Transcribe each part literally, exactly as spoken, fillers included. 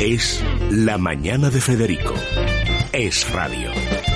Es La Mañana de Federico. Es radio.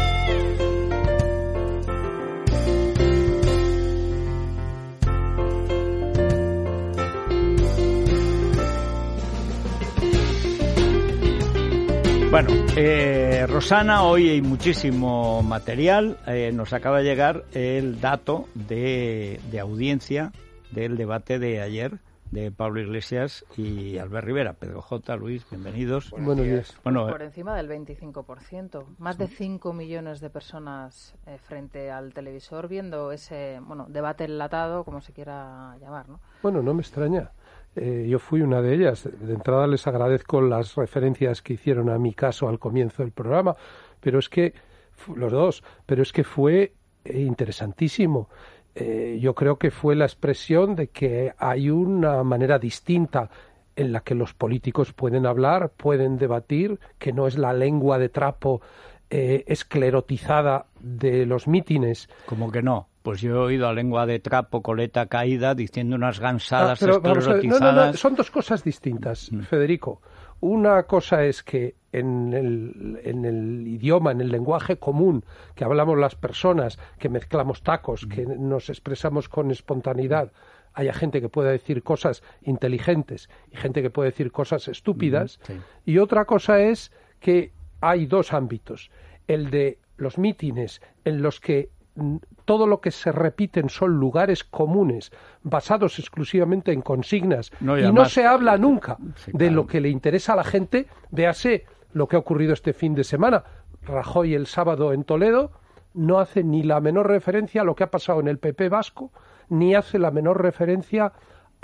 Bueno, eh, Rosana, hoy hay muchísimo material. Eh, nos acaba de llegar el dato de, de audiencia del debate de ayer de Pablo Iglesias y Albert Rivera. Pedro J, Luis, bienvenidos. Buenos días. Bueno, por encima del veinticinco por ciento. Más de cinco millones de personas eh, frente al televisor viendo ese bueno debate enlatado, como se quiera llamar, ¿no? Bueno, no me extraña. Eh, yo fui una de ellas. De entrada les agradezco las referencias que hicieron a mi caso al comienzo del programa, pero es que, los dos, pero es que fue eh, interesantísimo. Eh, yo creo que fue la expresión de que hay una manera distinta en la que los políticos pueden hablar, pueden debatir, que no es la lengua de trapo eh, esclerotizada de los mítines. ¿Cómo que no? Pues yo he oído a lengua de trapo, coleta caída, diciendo unas gansadas ah, pero vamos a ver, esclerotizadas. No, no, no, son dos cosas distintas, mm. Federico. Una cosa es que en el, en el idioma, en el lenguaje común que hablamos las personas, que mezclamos tacos, mm. que nos expresamos con espontaneidad, haya gente que pueda decir cosas inteligentes y gente que puede decir cosas estúpidas. Mm, sí. Y otra cosa es que hay dos ámbitos. El de los mítines en los que todo lo que se repiten son lugares comunes basados exclusivamente en consignas no, y, y no se habla nunca sí, de claro. lo que le interesa a la gente. Véase lo que ha ocurrido este fin de semana. Rajoy el sábado en Toledo no hace ni la menor referencia a lo que ha pasado en el P P vasco, ni hace la menor referencia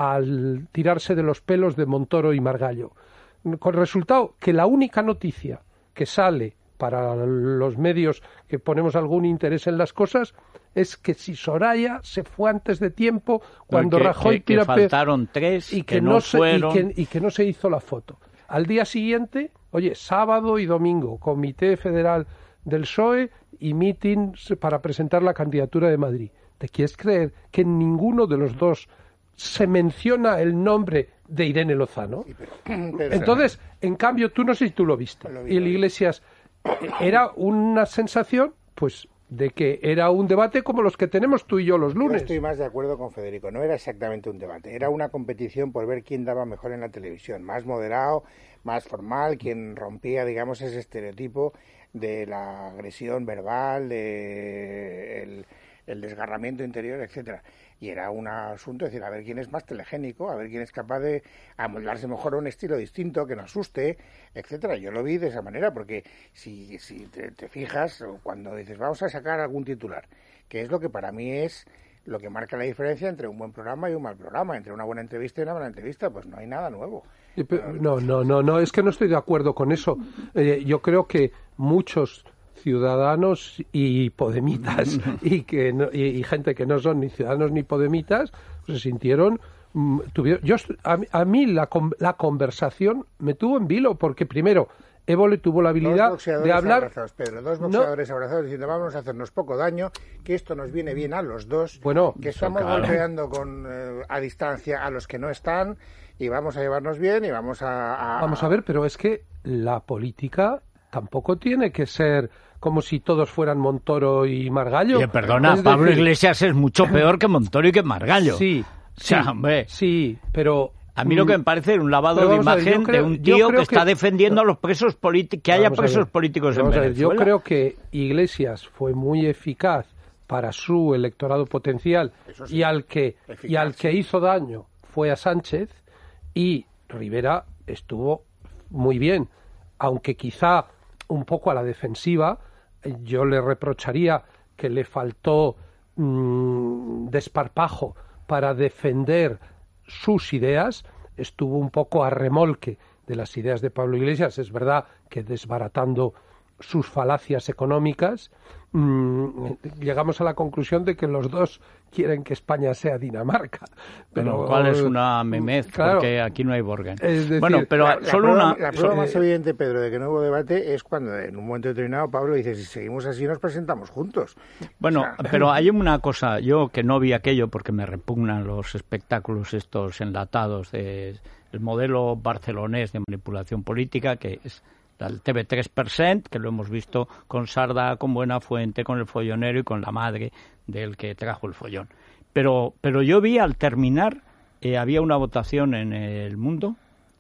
al tirarse de los pelos de Montoro y Margallo. Con el resultado que la única noticia que sale para los medios que ponemos algún interés en las cosas es que si Soraya se fue antes de tiempo cuando que, Rajoy que, que tira faltaron tres y que, que no, no se, fueron y, que, y que no se hizo la foto. Al día siguiente, oye, sábado y domingo, Comité Federal del P S O E y mitin para presentar la candidatura de Madrid. ¿Te quieres creer que en ninguno de los dos se menciona el nombre de Irene Lozano? Sí, pero, pero, Entonces, en cambio, tú no sé si tú lo viste. Lo vi, y el Iglesias era una sensación, pues, de que era un debate como los que tenemos tú y yo los lunes. Yo estoy más de acuerdo con Federico. No era exactamente un debate, era una competición por ver quién daba mejor en la televisión, más moderado, más formal, quien rompía, digamos, ese estereotipo de la agresión verbal, de el, el desgarramiento interior, etcétera. Y era un asunto de decir, a ver quién es más telegénico, a ver quién es capaz de amoldarse mejor a un estilo distinto, que no asuste, etcétera. Yo lo vi de esa manera, porque si, si te, te fijas, cuando dices, vamos a sacar algún titular, que es lo que para mí es lo que marca la diferencia entre un buen programa y un mal programa, entre una buena entrevista y una mala entrevista, pues no hay nada nuevo. No, no, no, no, es que no estoy de acuerdo con eso. Eh, yo creo que muchos ciudadanos y podemitas y que no, y, y gente que no son ni ciudadanos ni podemitas pues se sintieron mm, tuvieron, yo a, a mí la, la conversación me tuvo en vilo porque primero Évole tuvo la habilidad de hablar abrazados, Pedro, dos boxeadores no, abrazados diciendo vamos a hacernos poco daño, que esto nos viene bien a los dos, bueno, que estamos claro. golpeando con eh, a distancia a los que no están y vamos a llevarnos bien y vamos a, a vamos a ver, pero es que la política tampoco tiene que ser como si todos fueran Montoro y Margallo. Oye, perdona, es Pablo decir... Iglesias es mucho peor que Montoro y que Margallo. Sí, sí, o sea, hombre. sí, pero... A mí lo que me parece es un lavado de imagen ver, creo, de un tío que, que está defendiendo a los presos políticos, que haya presos políticos en Venezuela. Yo creo que Iglesias fue muy eficaz para su electorado potencial sí, y al que eficaz, y al que sí. hizo daño fue a Sánchez, y Rivera estuvo muy bien, aunque quizá un poco a la defensiva. Yo le reprocharía que le faltó mmm, desparpajo para defender sus ideas, estuvo un poco a remolque de las ideas de Pablo Iglesias, es verdad que desbaratando sus falacias económicas, mmm, llegamos a la conclusión de que los dos quieren que España sea Dinamarca. Pero cuál es una memez, claro, porque aquí no hay Borgen. Es decir, bueno, pero la, solo la prueba, una... La prueba más evidente, Pedro, de que no hubo debate es cuando en un momento determinado Pablo dice, si seguimos así nos presentamos juntos. Bueno, o sea... pero hay una cosa, yo que no vi aquello porque me repugnan los espectáculos estos enlatados de el modelo barcelonés de manipulación política, que es el T V tres per cent, que lo hemos visto con Sardá, con Buenafuente, con el follonero y con la madre del que trajo el follón. Pero, pero yo vi al terminar, eh, había una votación en El Mundo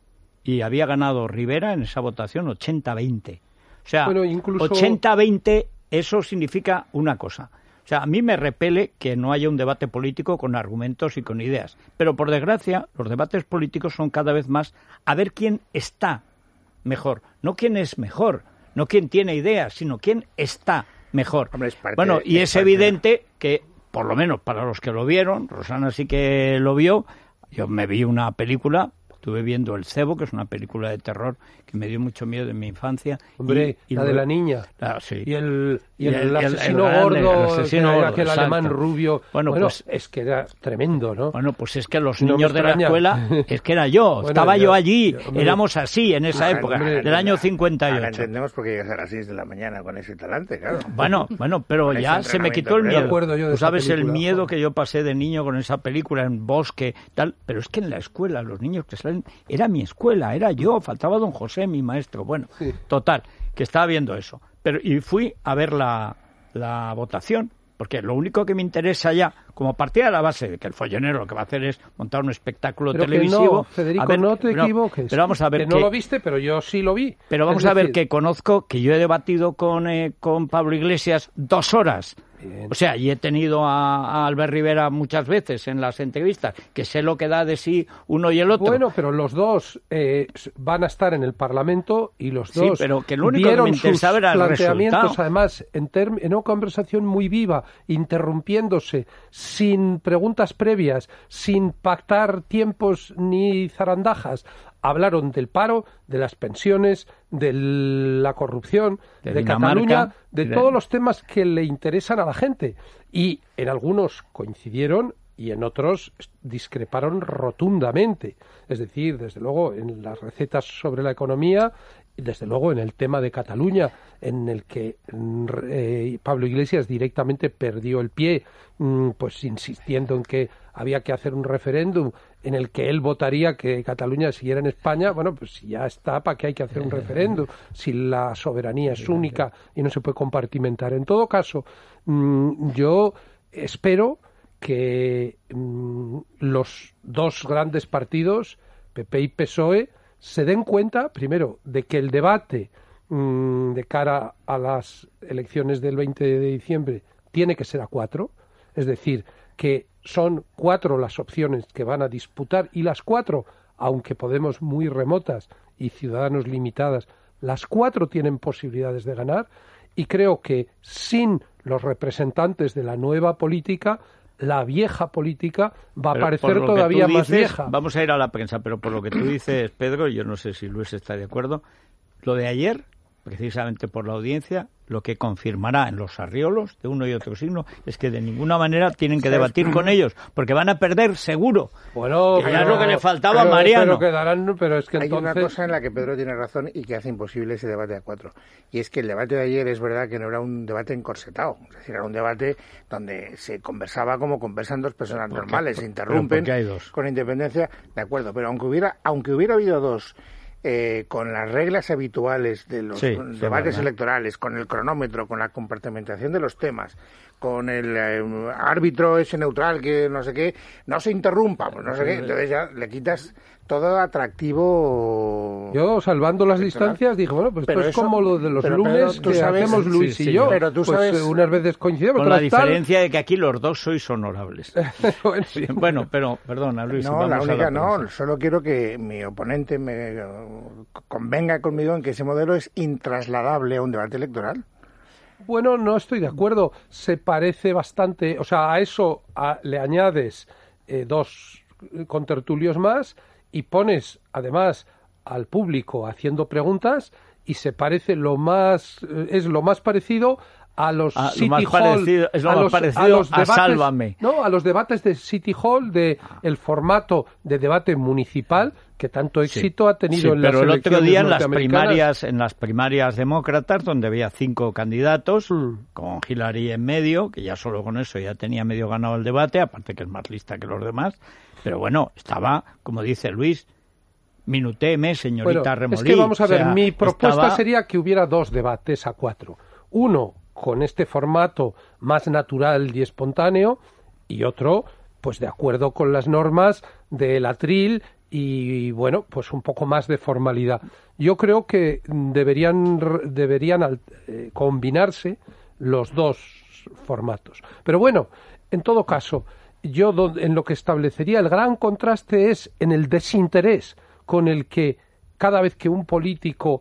y había ganado Rivera en esa votación ochenta a veinte. O sea, bueno, incluso... ochenta a veinte, eso significa una cosa. O sea, a mí me repele que no haya un debate político con argumentos y con ideas. Pero, por desgracia, los debates políticos son cada vez más a ver quién está mejor. No quién es mejor, no quién tiene ideas, sino quién está mejor. Hombre, es parte, bueno, y es, es evidente que, por lo menos para los que lo vieron, Rosana sí que lo vio, yo me vi una película... Estuve viendo El Cebo, que es una película de terror que me dio mucho miedo en mi infancia. Hombre, y, y la lo... de la niña. Ah, sí. Y el, y el, y el, el asesino el, gordo, el asesino gordo, aquel exacto. alemán rubio. Bueno, bueno, pues es que era tremendo, ¿no? Bueno, pues es que los no niños de la escuela, es que era yo, bueno, estaba yo, yo allí, yo, hombre, éramos así en esa ah, época, hombre, del año cincuenta y ocho. Ahora entendemos por qué llegas a las seis de la mañana con ese talante, claro. Bueno, bueno, pero ya se me quitó el miedo. Tú sabes el miedo que yo pasé de niño con esa película en bosque, tal, pero es que en la escuela los niños que salen, era mi escuela, era yo, faltaba don José, mi maestro. Bueno, sí. Total, que estaba viendo eso. Pero y fui a ver la, la votación, porque lo único que me interesa ya, como partida de la base de que el follonero lo que va a hacer es montar un espectáculo pero televisivo... Que no, Federico, a ver, no te equivoques. No, pero vamos a ver que que, no lo viste, pero yo sí lo vi. Pero vamos es a ver decir... que conozco, que yo he debatido con, eh, con Pablo Iglesias dos horas... Bien. O sea, y he tenido a, a Albert Rivera muchas veces en las entrevistas, que sé lo que da de sí uno y el otro. Bueno, pero los dos eh, van a estar en el Parlamento y los dos sí, pero que lo único que me interesaba era el planteamientos, resultado. Además, en, term- en una conversación muy viva, interrumpiéndose, sin preguntas previas, sin pactar tiempos ni zarandajas. Hablaron del paro, de las pensiones, de la corrupción, de, de Cataluña, de, de todos los temas que le interesan a la gente. Y en algunos coincidieron y en otros discreparon rotundamente. Es decir, desde luego, en las recetas sobre la economía y desde luego en el tema de Cataluña, en el que eh, Pablo Iglesias directamente perdió el pie, mmm, pues insistiendo en que había que hacer un referéndum en el que él votaría que Cataluña siguiera en España. Bueno, pues ya está, ¿para qué hay que hacer un referéndum? Si la soberanía es única y no se puede compartimentar. En todo caso, mmm, yo espero que mmm, los dos grandes partidos, P P y P S O E, se den cuenta, primero, de que el debate mmm, de cara a las elecciones del veinte de diciembre tiene que ser a cuatro, es decir, que son cuatro las opciones que van a disputar y las cuatro, aunque Podemos muy remotas y Ciudadanos limitadas, las cuatro tienen posibilidades de ganar y creo que sin los representantes de la nueva política, la vieja política va pero a parecer todavía dices, más vieja. Vamos a ir a la prensa, pero por lo que tú dices, Pedro, yo no sé si Luis está de acuerdo, lo de ayer, precisamente por la audiencia, lo que confirmará en los arriolos de uno y otro signo es que de ninguna manera tienen que debatir con ellos, porque van a perder seguro. Bueno, que ya es lo que le faltaba pero, a Mariano. Pero quedarán, pero es que hay entonces... una cosa en la que Pedro tiene razón y que hace imposible ese debate a cuatro. Y es que el debate de ayer es verdad que no era un debate encorsetado. Es decir, era un debate donde se conversaba como conversan dos personas normales, se interrumpen hay dos. Con independencia. De acuerdo, pero aunque hubiera, aunque hubiera habido dos... Eh, con las reglas habituales de los sí, debates sí, electorales, con el cronómetro, con la compartimentación de los temas, con el eh, árbitro ese neutral que no sé qué, no se interrumpa, pues no sé qué, entonces ya le quitas todo atractivo. Yo, salvando las electoral. distancias, dije, bueno, pues pero esto es eso, como lo de los lunes que sabes, hacemos Luis sí, sí, y yo, pero tú pues sabes, unas veces coincidimos. Con la diferencia tal... de que aquí los dos sois honorables. bueno, sí. bueno, pero, perdona, Luis. No, vamos la única a la no, solo quiero que mi oponente me convenga conmigo en que ese modelo es intrasladable a un debate electoral. Bueno, no estoy de acuerdo. Se parece bastante, o sea, a eso a, le añades eh, dos contertulios más y pones, además, al público haciendo preguntas y se parece lo más, es lo más parecido a los Ah, City lo más Hall, parecido, es lo a más los, parecido a, los a debates, Sálvame. no, a los debates de City Hall, de el formato de debate municipal que tanto éxito Sí, ha tenido sí, en las pero el otro día en las norteamericanas. primarias, en las primarias demócratas, donde había cinco candidatos, Mm. con Hillary en medio, que ya solo con eso ya tenía medio ganado el debate, aparte que es más lista que los demás, pero bueno, estaba, como dice Luis, minutéme, señorita Bueno, Remolí. es que vamos a o sea, ver, mi propuesta estaba- sería que hubiera dos debates a cuatro. Uno con este formato más natural y espontáneo y otro, pues de acuerdo con las normas del atril y, bueno, pues un poco más de formalidad. Yo creo que deberían, deberían al- eh, combinarse los dos formatos. Pero bueno, en todo caso, yo do- en lo que establecería el gran contraste es en el desinterés con el que cada vez que un político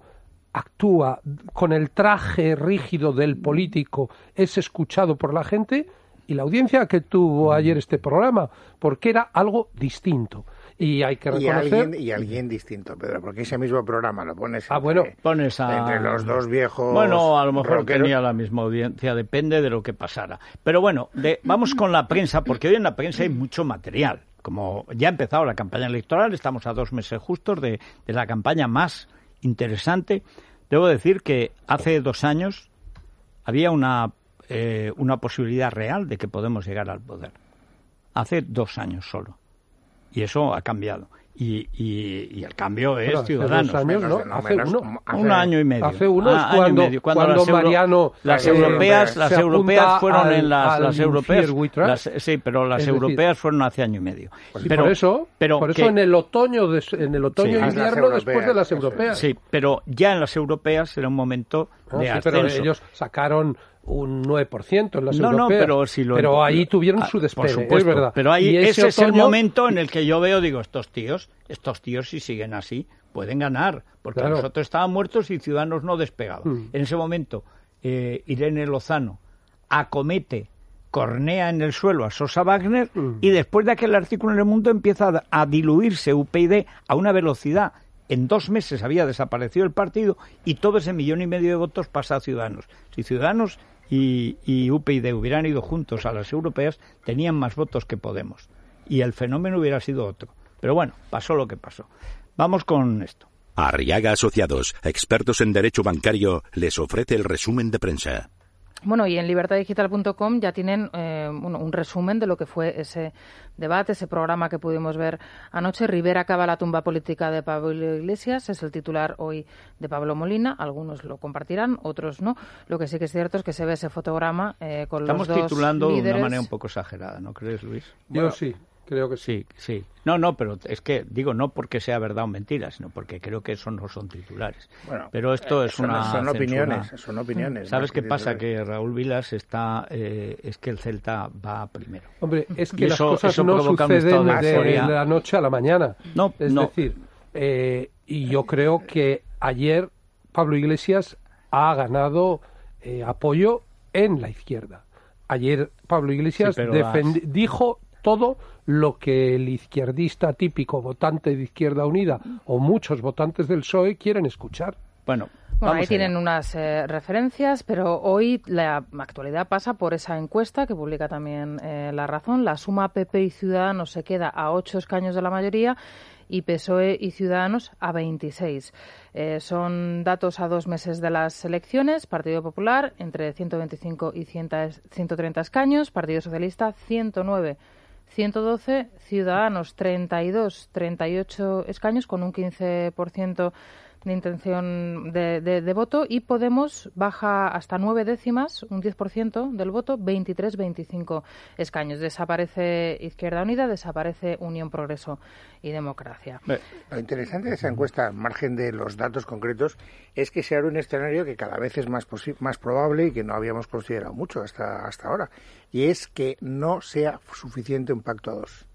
actúa con el traje rígido del político es escuchado por la gente, y la audiencia que tuvo ayer este programa, porque era algo distinto. Y hay que Y reconocer... alguien, y alguien distinto, Pedro, porque ese mismo programa lo pones Ah, entre, bueno. Pones a... entre los dos viejos. Bueno, a lo mejor rockeros. tenía la misma audiencia, depende de lo que pasara. Pero bueno, de, vamos con la prensa, porque hoy en la prensa hay mucho material. Como ya ha empezado la campaña electoral, estamos a dos meses justos de, de la campaña más interesante. Debo decir que hace dos años había una, eh, una posibilidad real de que Podemos llegar al poder. Hace dos años solo. Y eso ha cambiado. Y, y, y el cambio es Bueno, hace Ciudadanos. dos años, Menos, ¿no? no, Hace menos, uno. como hace- Un año y medio. Hace uno es Ah, año y cuando- medio. cuando las euro- Mariano, las eh, europeas, las se europeas apunta fueron al- en las, al las europeas, Fear We Trust. las- sí, pero las Es decir, europeas fueron hace año y medio. Sí, pero por eso, pero por eso que- en el otoño, de- en el otoño Sí. e Las invierno europeas, después de las eso es. europeas. sí, pero ya en las europeas era un momento Ah, de sí, pero ascenso. ellos sacaron un nueve por ciento en las No, no, europeas. pero si lo Pero ahí tuvieron Ah, su por despegue, supuesto, es verdad. Pero ahí, Y ese, es el otoño- momento en el que yo veo, digo, estos tíos, estos tíos si siguen así, pueden ganar, porque Claro. nosotros estaban muertos y Ciudadanos no despegaba. Mm. En ese momento, eh, Irene Lozano acomete, cornea en el suelo a Sosa Wagner, Mm. y después de aquel artículo en El Mundo empieza a, a diluirse U P y a una velocidad. En dos meses había desaparecido el partido y todo ese millón y medio de votos pasa a Ciudadanos. Si Ciudadanos y, y U P y hubieran ido juntos a las europeas, tenían más votos que Podemos. Y el fenómeno hubiera sido otro. Pero bueno, pasó lo que pasó. Vamos con esto. Arriaga Asociados, expertos en derecho bancario, les ofrece el resumen de prensa. Bueno, y en libertad digital punto com ya tienen eh, bueno, un resumen de lo que fue ese debate, ese programa que pudimos ver anoche. Rivera acaba la tumba política de Pablo Iglesias, es el titular hoy de Pablo Molina. Algunos lo compartirán, otros no. Lo que sí que es cierto es que se ve ese fotograma eh, con Estamos los dos titulando líderes. de una manera un poco exagerada, ¿no crees, Luis? Yo Bueno, sí, creo que sí. Sí, sí. No, no, pero es que digo no porque sea verdad o mentira, sino porque creo que eso no son titulares. Bueno, pero esto eh, es son, una son censura. opiniones, son opiniones. ¿Sabes más qué pasa? titulares. Que Raúl Vilas está, eh, es que el Celta va primero. Hombre, es Y que eso- las cosas eso no provoca un estado suceden de de euforia. la noche a la mañana. No, es no. decir, eh, y yo creo que ayer Pablo Iglesias ha ganado eh, apoyo en la izquierda. Ayer Pablo Iglesias Sí, pero defendi- las- dijo todo lo que el izquierdista típico votante de Izquierda Unida o muchos votantes del P S O E quieren escuchar. Bueno, Bueno, vamos ahí tienen allá. unas eh, referencias, pero hoy la actualidad pasa por esa encuesta que publica también eh, La Razón. La suma P P y Ciudadanos se queda a ocho escaños de la mayoría y P S O E y Ciudadanos a veintiséis. Eh, son datos a dos meses de las elecciones. Partido Popular entre ciento veinticinco y ciento treinta escaños. Partido Socialista ciento nueve, ciento doce. Ciudadanos treinta y dos, treinta y ocho escaños con un quince por ciento de intención de, de, de voto, y Podemos baja hasta nueve décimas, un diez por ciento del voto, veintitrés, veinticinco escaños. Desaparece Izquierda Unida, desaparece Unión Progreso y Democracia. Ve, Lo interesante de esa encuesta, al margen de los datos concretos, es que se abre un escenario que cada vez es más posi- más probable y que no habíamos considerado mucho hasta, hasta ahora, y es que no sea suficiente un pacto a dos.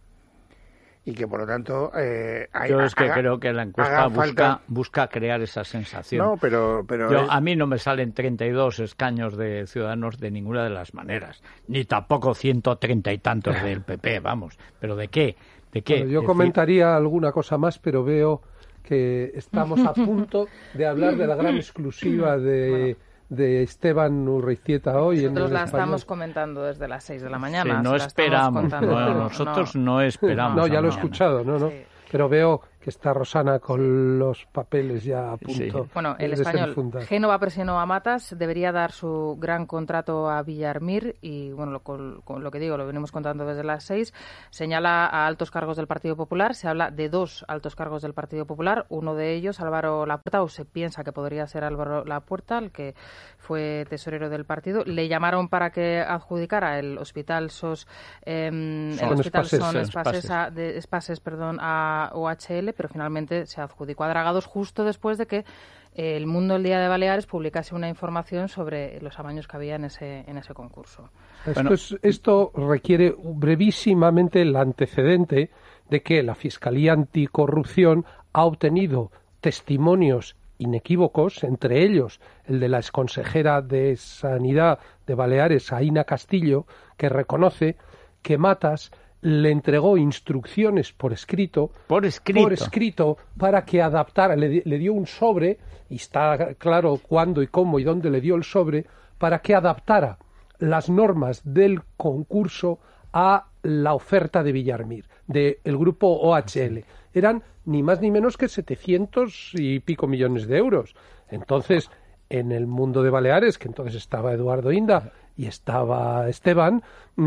Y que, por lo tanto, eh, hay- Yo es que haga- creo que la encuesta haga busca, falta- busca crear esa sensación. No, pero... pero Yo, es- a mí no me salen treinta y dos escaños de Ciudadanos de ninguna de las maneras, ni tampoco ciento treinta y tantos del P P, vamos. ¿Pero de qué? ¿De qué? Bueno, yo Es decir, comentaría alguna cosa más, pero veo que estamos a punto de hablar de la gran exclusiva de... Bueno. de Esteban Urreizieta hoy. Nosotros en la Español. Estamos comentando desde las seis de la mañana. Sí, no esperamos, no, nosotros no, no esperamos. No, ya lo he escuchado, no, no. Sí. Pero veo que está Rosana con los papeles ya a punto. Sí. Bueno, el español, Génova presionó a Matas, debería dar su gran contrato a Villarmir y, bueno, lo, con, con lo que digo, lo venimos contando desde las seis, señala a altos cargos del Partido Popular, se habla de dos altos cargos del Partido Popular, uno de ellos, Álvaro Lapuerta, o se piensa que podría ser Álvaro Lapuerta, el que fue tesorero del partido. Le llamaron para que adjudicara el Hospital SOS, eh, el Hospital Son Espases, a, de, Espases perdón, a O H L, pero finalmente se adjudicó a Dragados justo después de que El Mundo el Día de Baleares publicase una información sobre los amaños que había en ese en ese concurso. Esto, bueno. es, esto requiere brevísimamente el antecedente de que la Fiscalía Anticorrupción ha obtenido testimonios inequívocos, entre ellos el de la exconsejera de Sanidad de Baleares, Aína Castillo, que reconoce que Matas le entregó instrucciones por escrito, por escrito, por escrito para que adaptara, le, le dio un sobre, y está claro cuándo y cómo y dónde le dio el sobre, para que adaptara las normas del concurso a la oferta de Villarmir, del grupo O H L. Eran ni más ni menos que setecientos y pico millones de euros. Entonces, en el Mundo de Baleares, que entonces estaba Eduardo Inda y estaba Esteban,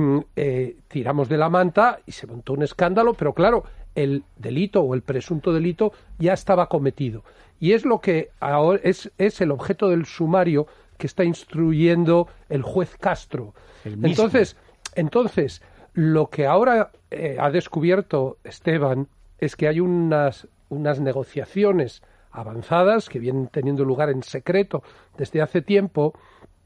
eh, tiramos de la manta y se montó un escándalo, pero claro, el delito o el presunto delito ya estaba cometido. Y es lo que ahora es, es el objeto del sumario que está instruyendo el juez Castro. El entonces, entonces, lo que ahora eh, ha descubierto Esteban es que hay unas, unas negociaciones avanzadas que vienen teniendo lugar en secreto desde hace tiempo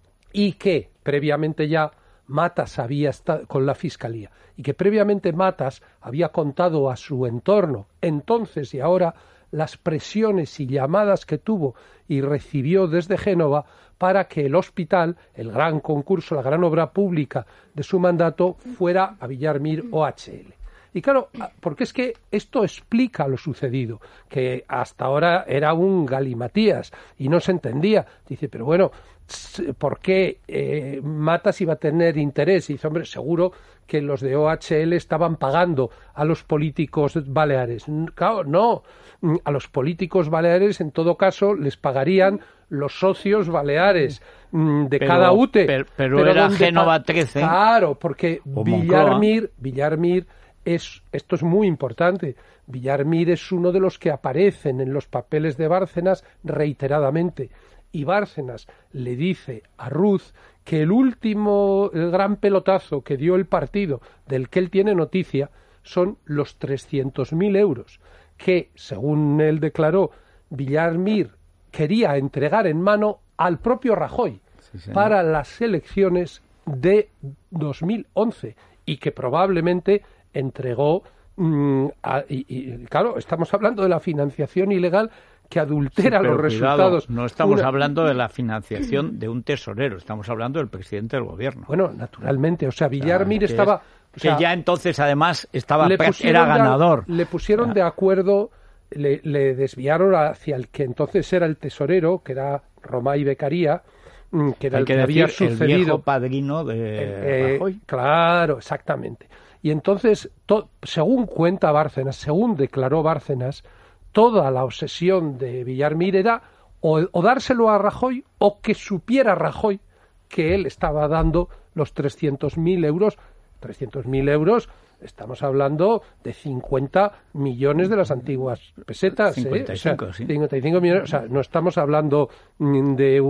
y que previamente ya Matas había estado con la Fiscalía y que previamente Matas había contado a su entorno entonces y ahora las presiones y llamadas que tuvo y recibió desde Génova para que el hospital, el gran concurso, la gran obra pública de su mandato fuera a Villarmir O H L. Y claro, porque es que esto explica lo sucedido, que hasta ahora era un galimatías y no se entendía. Dice, pero bueno, ¿por qué eh, Matas iba a tener interés? Y dice, hombre, seguro que los de O H L estaban pagando a los políticos baleares. Claro, no. A los políticos baleares, en todo caso, les pagarían los socios baleares de pero, cada U T E. Pero, pero, pero era Génova trece. Claro, porque Villarmir, Villarmir es, esto es muy importante. Villarmir es uno de los que aparecen en los papeles de Bárcenas reiteradamente. Y Bárcenas le dice a Ruz que el último el gran pelotazo que dio el partido, del que él tiene noticia, son los trescientos mil euros que, según él declaró, Villarmir quería entregar en mano al propio Rajoy sí, para las elecciones de dos mil once y que probablemente entregó mmm, a, y, y claro, estamos hablando de la financiación ilegal que adultera sí, los cuidado, resultados. No estamos Una... hablando de la financiación de un tesorero, estamos hablando del presidente del gobierno. Bueno, naturalmente, o sea, Villarmir o sea, estaba... Es, o sea, que ya entonces, además, estaba era ganador. De, le pusieron de acuerdo, le, le desviaron hacia el que entonces era el tesorero, que era Romay Beccaria, que era Hay el que, que había decir, sucedido. El viejo padrino de eh, Rajoy. Claro, exactamente. Y entonces, to, según cuenta Bárcenas, según declaró Bárcenas, toda la obsesión de Villarmir era o, o dárselo a Rajoy o que supiera Rajoy que él estaba dando los trescientos mil euros. trescientos mil euros, estamos hablando de cincuenta millones de las antiguas pesetas. cincuenta y cinco, ¿eh? O sea, sí. cincuenta y cinco millones, o sea, no estamos hablando de,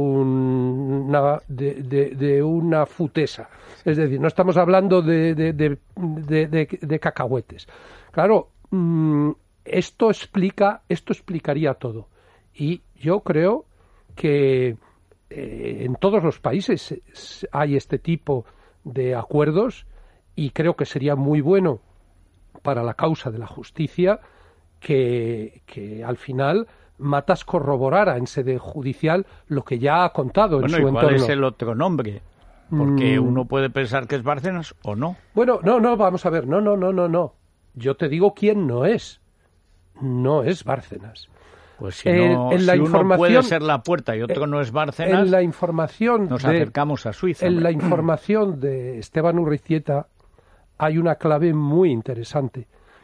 un, una, de, de, de una futesa. Es decir, no estamos hablando de, de, de, de, de, de cacahuetes. Claro, mmm, Esto explica, esto explicaría todo. Y yo creo que eh, en todos los países hay este tipo de acuerdos y creo que sería muy bueno para la causa de la justicia que, que al final Matas corroborara en sede judicial lo que ya ha contado bueno, en su ¿y cuál entorno. es el otro nombre? Porque mm. uno puede pensar que es Bárcenas o no. Bueno, no, no, vamos a ver, no, no, no, no, no. Yo te digo quién no es. No es Bárcenas. Pues si, no, en la si uno puede ser La Puerta y otro no es Bárcenas, en la información nos de, acercamos a Suiza. En hombre. la información de Esteban Urrizieta hay una clave muy interesante.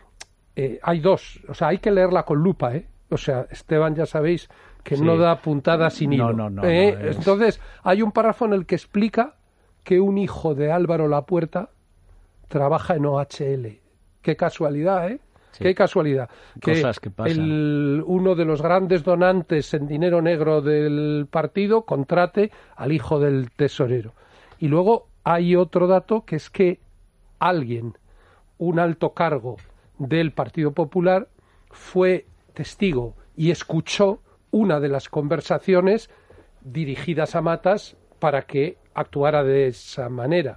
Eh, hay dos, o sea, hay que leerla con lupa, ¿eh? O sea, Esteban, ya sabéis que sí. no da puntada sin hilo. No, no, no, ¿eh? no es... Entonces, hay un párrafo en el que explica que un hijo de Álvaro Lapuerta trabaja en O H L. Qué casualidad, ¿eh? Sí. Qué casualidad. Cosas que, que pasan. El, uno de los grandes donantes en dinero negro del partido contrate al hijo del tesorero. Y luego hay otro dato, que es que alguien, un alto cargo del Partido Popular, fue testigo y escuchó una de las conversaciones dirigidas a Matas para que actuara de esa manera.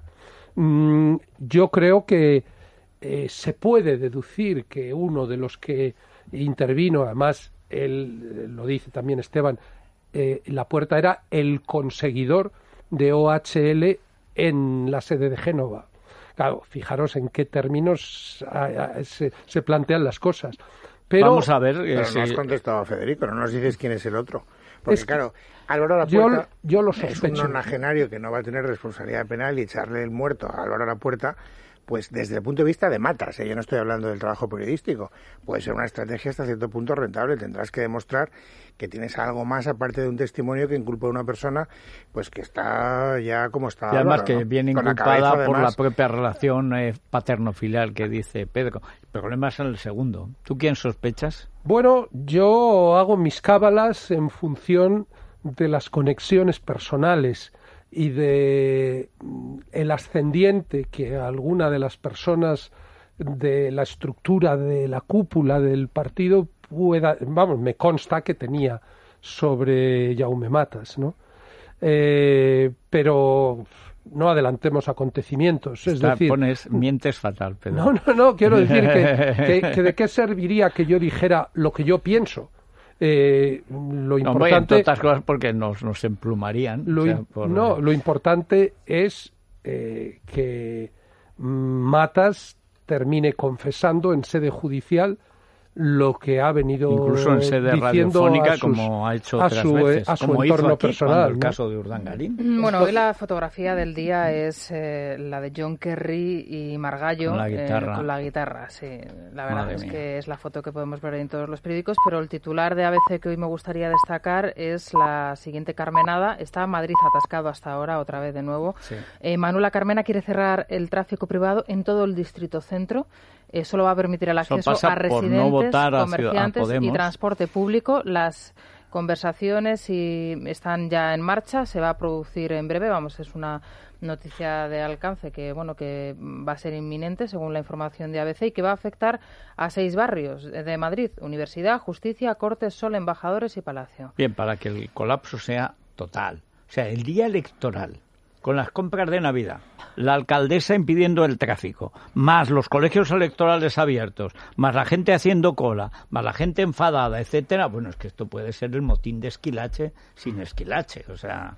Mm, yo creo que Eh, se puede deducir que uno de los que intervino, además él lo dice también Esteban, eh, Lapuerta era el conseguidor de O H L en la sede de Génova. Claro, fijaros en qué términos a, a, se, se plantean las cosas. Pero, Vamos a ver. Pero si... no has contestado a Federico, no nos dices quién es el otro. Porque es claro, Álvaro Lapuerta yo, yo lo es un nonagenario que no va a tener responsabilidad penal y echarle el muerto a Álvaro Lapuerta, pues desde el punto de vista de Matas, ¿eh? Yo no estoy hablando del trabajo periodístico, puede ser una estrategia hasta cierto punto rentable, tendrás que demostrar que tienes algo más aparte de un testimonio que inculpa a una persona pues que está ya como está. Y además Álvaro, que ¿no? viene Con la inculpada cabeza, por además... la propia relación eh, paterno-filial que dice Pedro. El problema es en el segundo. ¿Tú quién sospechas? Bueno, yo hago mis cábalas en función de las conexiones personales y de el ascendiente que alguna de las personas de la estructura de la cúpula del partido pueda, vamos, me consta que tenía sobre Jaume Matas, ¿no? Eh, pero no adelantemos acontecimientos, es Está, decir... Pones, mientes fatal, Pedro. No, no, no, quiero decir que, que, que de qué serviría que yo dijera lo que yo pienso. Eh, lo importante, no, entre otras cosas porque nos, nos emplumarían. Lo, o sea, por... No, lo importante es eh, que Matas termine confesando en sede judicial lo que ha venido incluso en sede diciendo radiofónica, a sus, como ha hecho a otras su, veces, a su como entorno hizo aquí, personal. El ¿no? caso de Urdangarín. Bueno, hoy la fotografía del día es eh, la de John Kerry y Margallo con la guitarra. Eh, con la guitarra, sí. La verdad Madre es mía. que es la foto que podemos ver en todos los periódicos, pero el titular de A B C que hoy me gustaría destacar es la siguiente carmenada. Está Madrid atascado hasta ahora, otra vez de nuevo. Sí. Eh, Manuela Carmena quiere cerrar el tráfico privado en todo el distrito centro. Eh, solo va a permitir el acceso a residentes, no votar a comerciantes a y transporte público. Las conversaciones y están ya en marcha, se va a producir en breve, vamos, es una noticia de alcance que bueno que va a ser inminente según la información de A B C y que va a afectar a seis barrios de Madrid: Universidad, Justicia, Cortes, Sol, Embajadores y Palacio. Bien, para que el colapso sea total, o sea, el día electoral, con las compras de Navidad, la alcaldesa impidiendo el tráfico, más los colegios electorales abiertos, más la gente haciendo cola, más la gente enfadada, etcétera. Bueno, es que esto puede ser el motín de Esquilache sin Esquilache, o sea...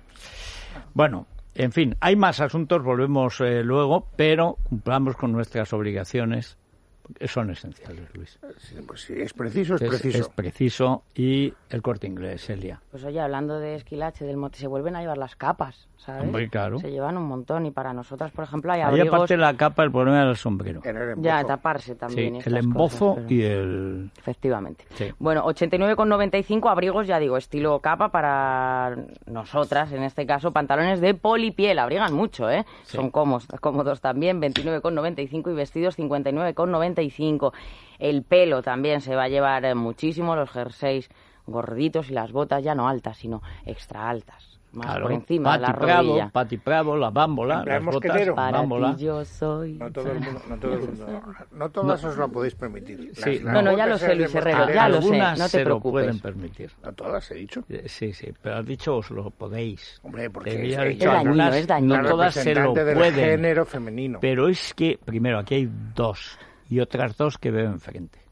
Bueno, en fin, hay más asuntos, volvemos eh, luego, pero cumplamos con nuestras obligaciones, que son esenciales, Luis. Sí, pues sí, es preciso, es, es preciso. Es preciso, y el Corte Inglés, Elia. Pues oye, hablando de Esquilache, del mote, se vuelven a llevar las capas, ¿sabes? Muy claro. Se llevan un montón, y para nosotras, por ejemplo, hay Ahí abrigos... aparte de la capa, el problema era el sombrero. Ya, taparse también. Sí, el embozo cosas, pero... y el... Efectivamente. Sí. Bueno, ochenta y nueve con noventa y cinco abrigos, ya digo, estilo capa para nosotras, en este caso, pantalones de polipiel, abrigan mucho, ¿eh? Sí. Son cómodos, cómodos también, veintinueve con noventa y cinco, y vestidos cincuenta y nueve con noventa y cinco. El pelo también se va a llevar muchísimo, los jerseys gorditos y las botas ya no altas, sino extra altas. Más claro, por encima Pati de la Bravo, rodilla. Pati Bravo, la bámbola, las botas, para bámbola. ti yo soy. No todo el mundo, no todo el mundo, no todas os lo podéis permitir. Sí, las, las no, no, ya lo sé, Luis Herrero, ya lo sé, no te se preocupes. Lo pueden permitir. No todas he dicho. Sí, sí, pero has dicho os lo podéis. Hombre, porque es, es, es dañino, es dañino. No todas se lo del pueden. Género femenino. Pero es que primero aquí hay dos y otras dos que veo enfrente.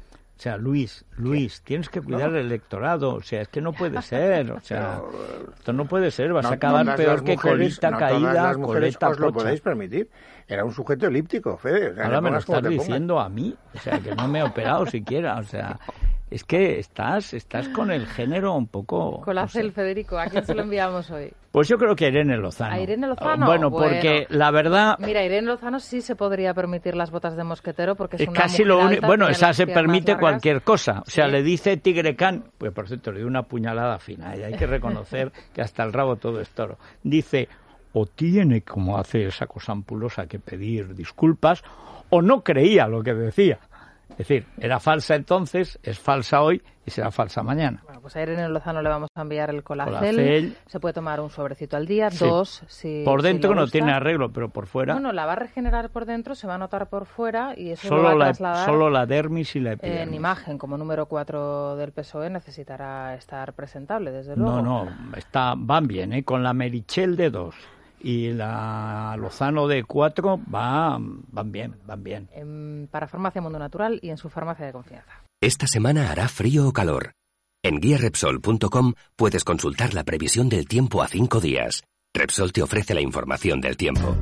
O sea, Luis, Luis, ¿qué? Tienes que cuidar no. el electorado. O sea, es que no puede ser. O sea, pero, esto no puede ser. Vas no, a acabar no peor que mujeres, colita no caída, las mujeres coleta os lo pocha. podéis permitir. Era un sujeto elíptico, Fede. O sea, ahora me lo estás te diciendo a mí. O sea, que no me he operado siquiera. O sea, Es que estás, estás con el género un poco... Colacel, no sé. Federico, ¿a quién se lo enviamos hoy? Pues yo creo que a Irene Lozano. ¿A Irene Lozano? Bueno, Bueno. porque la verdad... Mira, Irene Lozano sí se podría permitir las botas de mosquetero porque es, Es una casi mujer lo alta, único. Bueno, tiene esa las se piernas permite largas. cualquier cosa. O sea, Sí. le dice Tigre Can. Pues por cierto, le dio una puñalada fina. Y hay que reconocer que hasta el rabo todo es toro. Dice, o tiene, como hace esa cosa ampulosa, que pedir disculpas, o no creía lo que decía. Es decir, era falsa entonces, es falsa hoy y será falsa mañana. Bueno, pues a Irene Lozano le vamos a enviar el Colacel. Colacel. Se puede tomar un sobrecito al día, Sí. dos si Por dentro si le no gusta. tiene arreglo, pero por fuera Bueno, la va a regenerar por dentro, se va a notar por fuera y eso lo solo va a la, trasladar solo la dermis y la epidermis. en imagen. Como número cuatro del P S O E necesitará estar presentable, desde luego. No, no, está, van bien, ¿eh? Con la Merichel de dos y la Lozano de cuatro va, van bien, van bien. En, para Farmacia Mundo Natural y en su farmacia de confianza. Esta semana hará frío o calor. En guía repsol punto com puedes consultar la previsión del tiempo a cinco días. Repsol te ofrece la información del tiempo.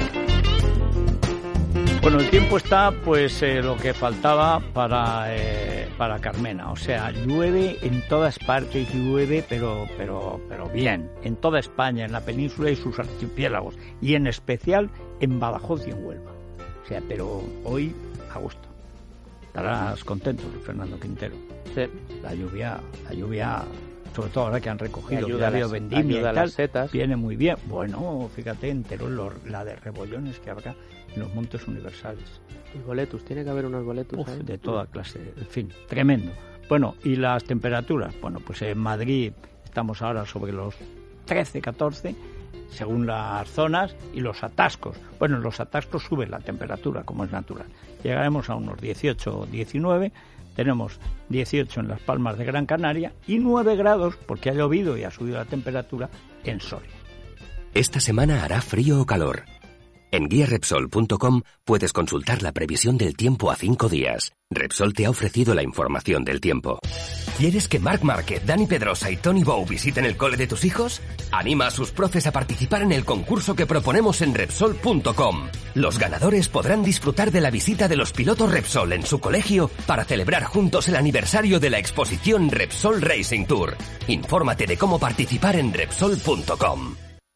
Bueno, el tiempo está, pues, eh, lo que faltaba para eh, para Carmena. O sea, llueve en todas partes, llueve, pero pero pero bien, en toda España, en la península y sus archipiélagos, y en especial en Badajoz y en Huelva. O sea, pero hoy a gusto. Estarás contento, Fernando Quintero. Sí. La lluvia, la lluvia, sobre todo ahora que han recogido, Ayuda que ha a habido las- vendimia ayuda a y las tal, setas. viene muy bien. Bueno, fíjate, entero lo- la de rebollones que habrá en los montes universales. Y boletus, tiene que haber unos boletus. Uf, ahí. de toda clase, en fin, tremendo. Bueno, y las temperaturas, bueno, pues en Madrid estamos ahora sobre los trece, catorce, según las zonas, y los atascos. Bueno, en los atascos sube la temperatura, como es natural. Llegaremos a unos dieciocho o diecinueve, tenemos dieciocho en Las Palmas de Gran Canaria y nueve grados, porque ha llovido y ha subido la temperatura, en Soria. Esta semana hará frío o calor. En guía repsol punto com puedes consultar la previsión del tiempo a cinco días. Repsol te ha ofrecido la información del tiempo. ¿Quieres que Marc Márquez, Dani Pedrosa y Tony Bow visiten el cole de tus hijos? Anima a sus profes a participar en el concurso que proponemos en repsol punto com. Los ganadores podrán disfrutar de la visita de los pilotos Repsol en su colegio para celebrar juntos el aniversario de la exposición Repsol Racing Tour. Infórmate de cómo participar en repsol punto com.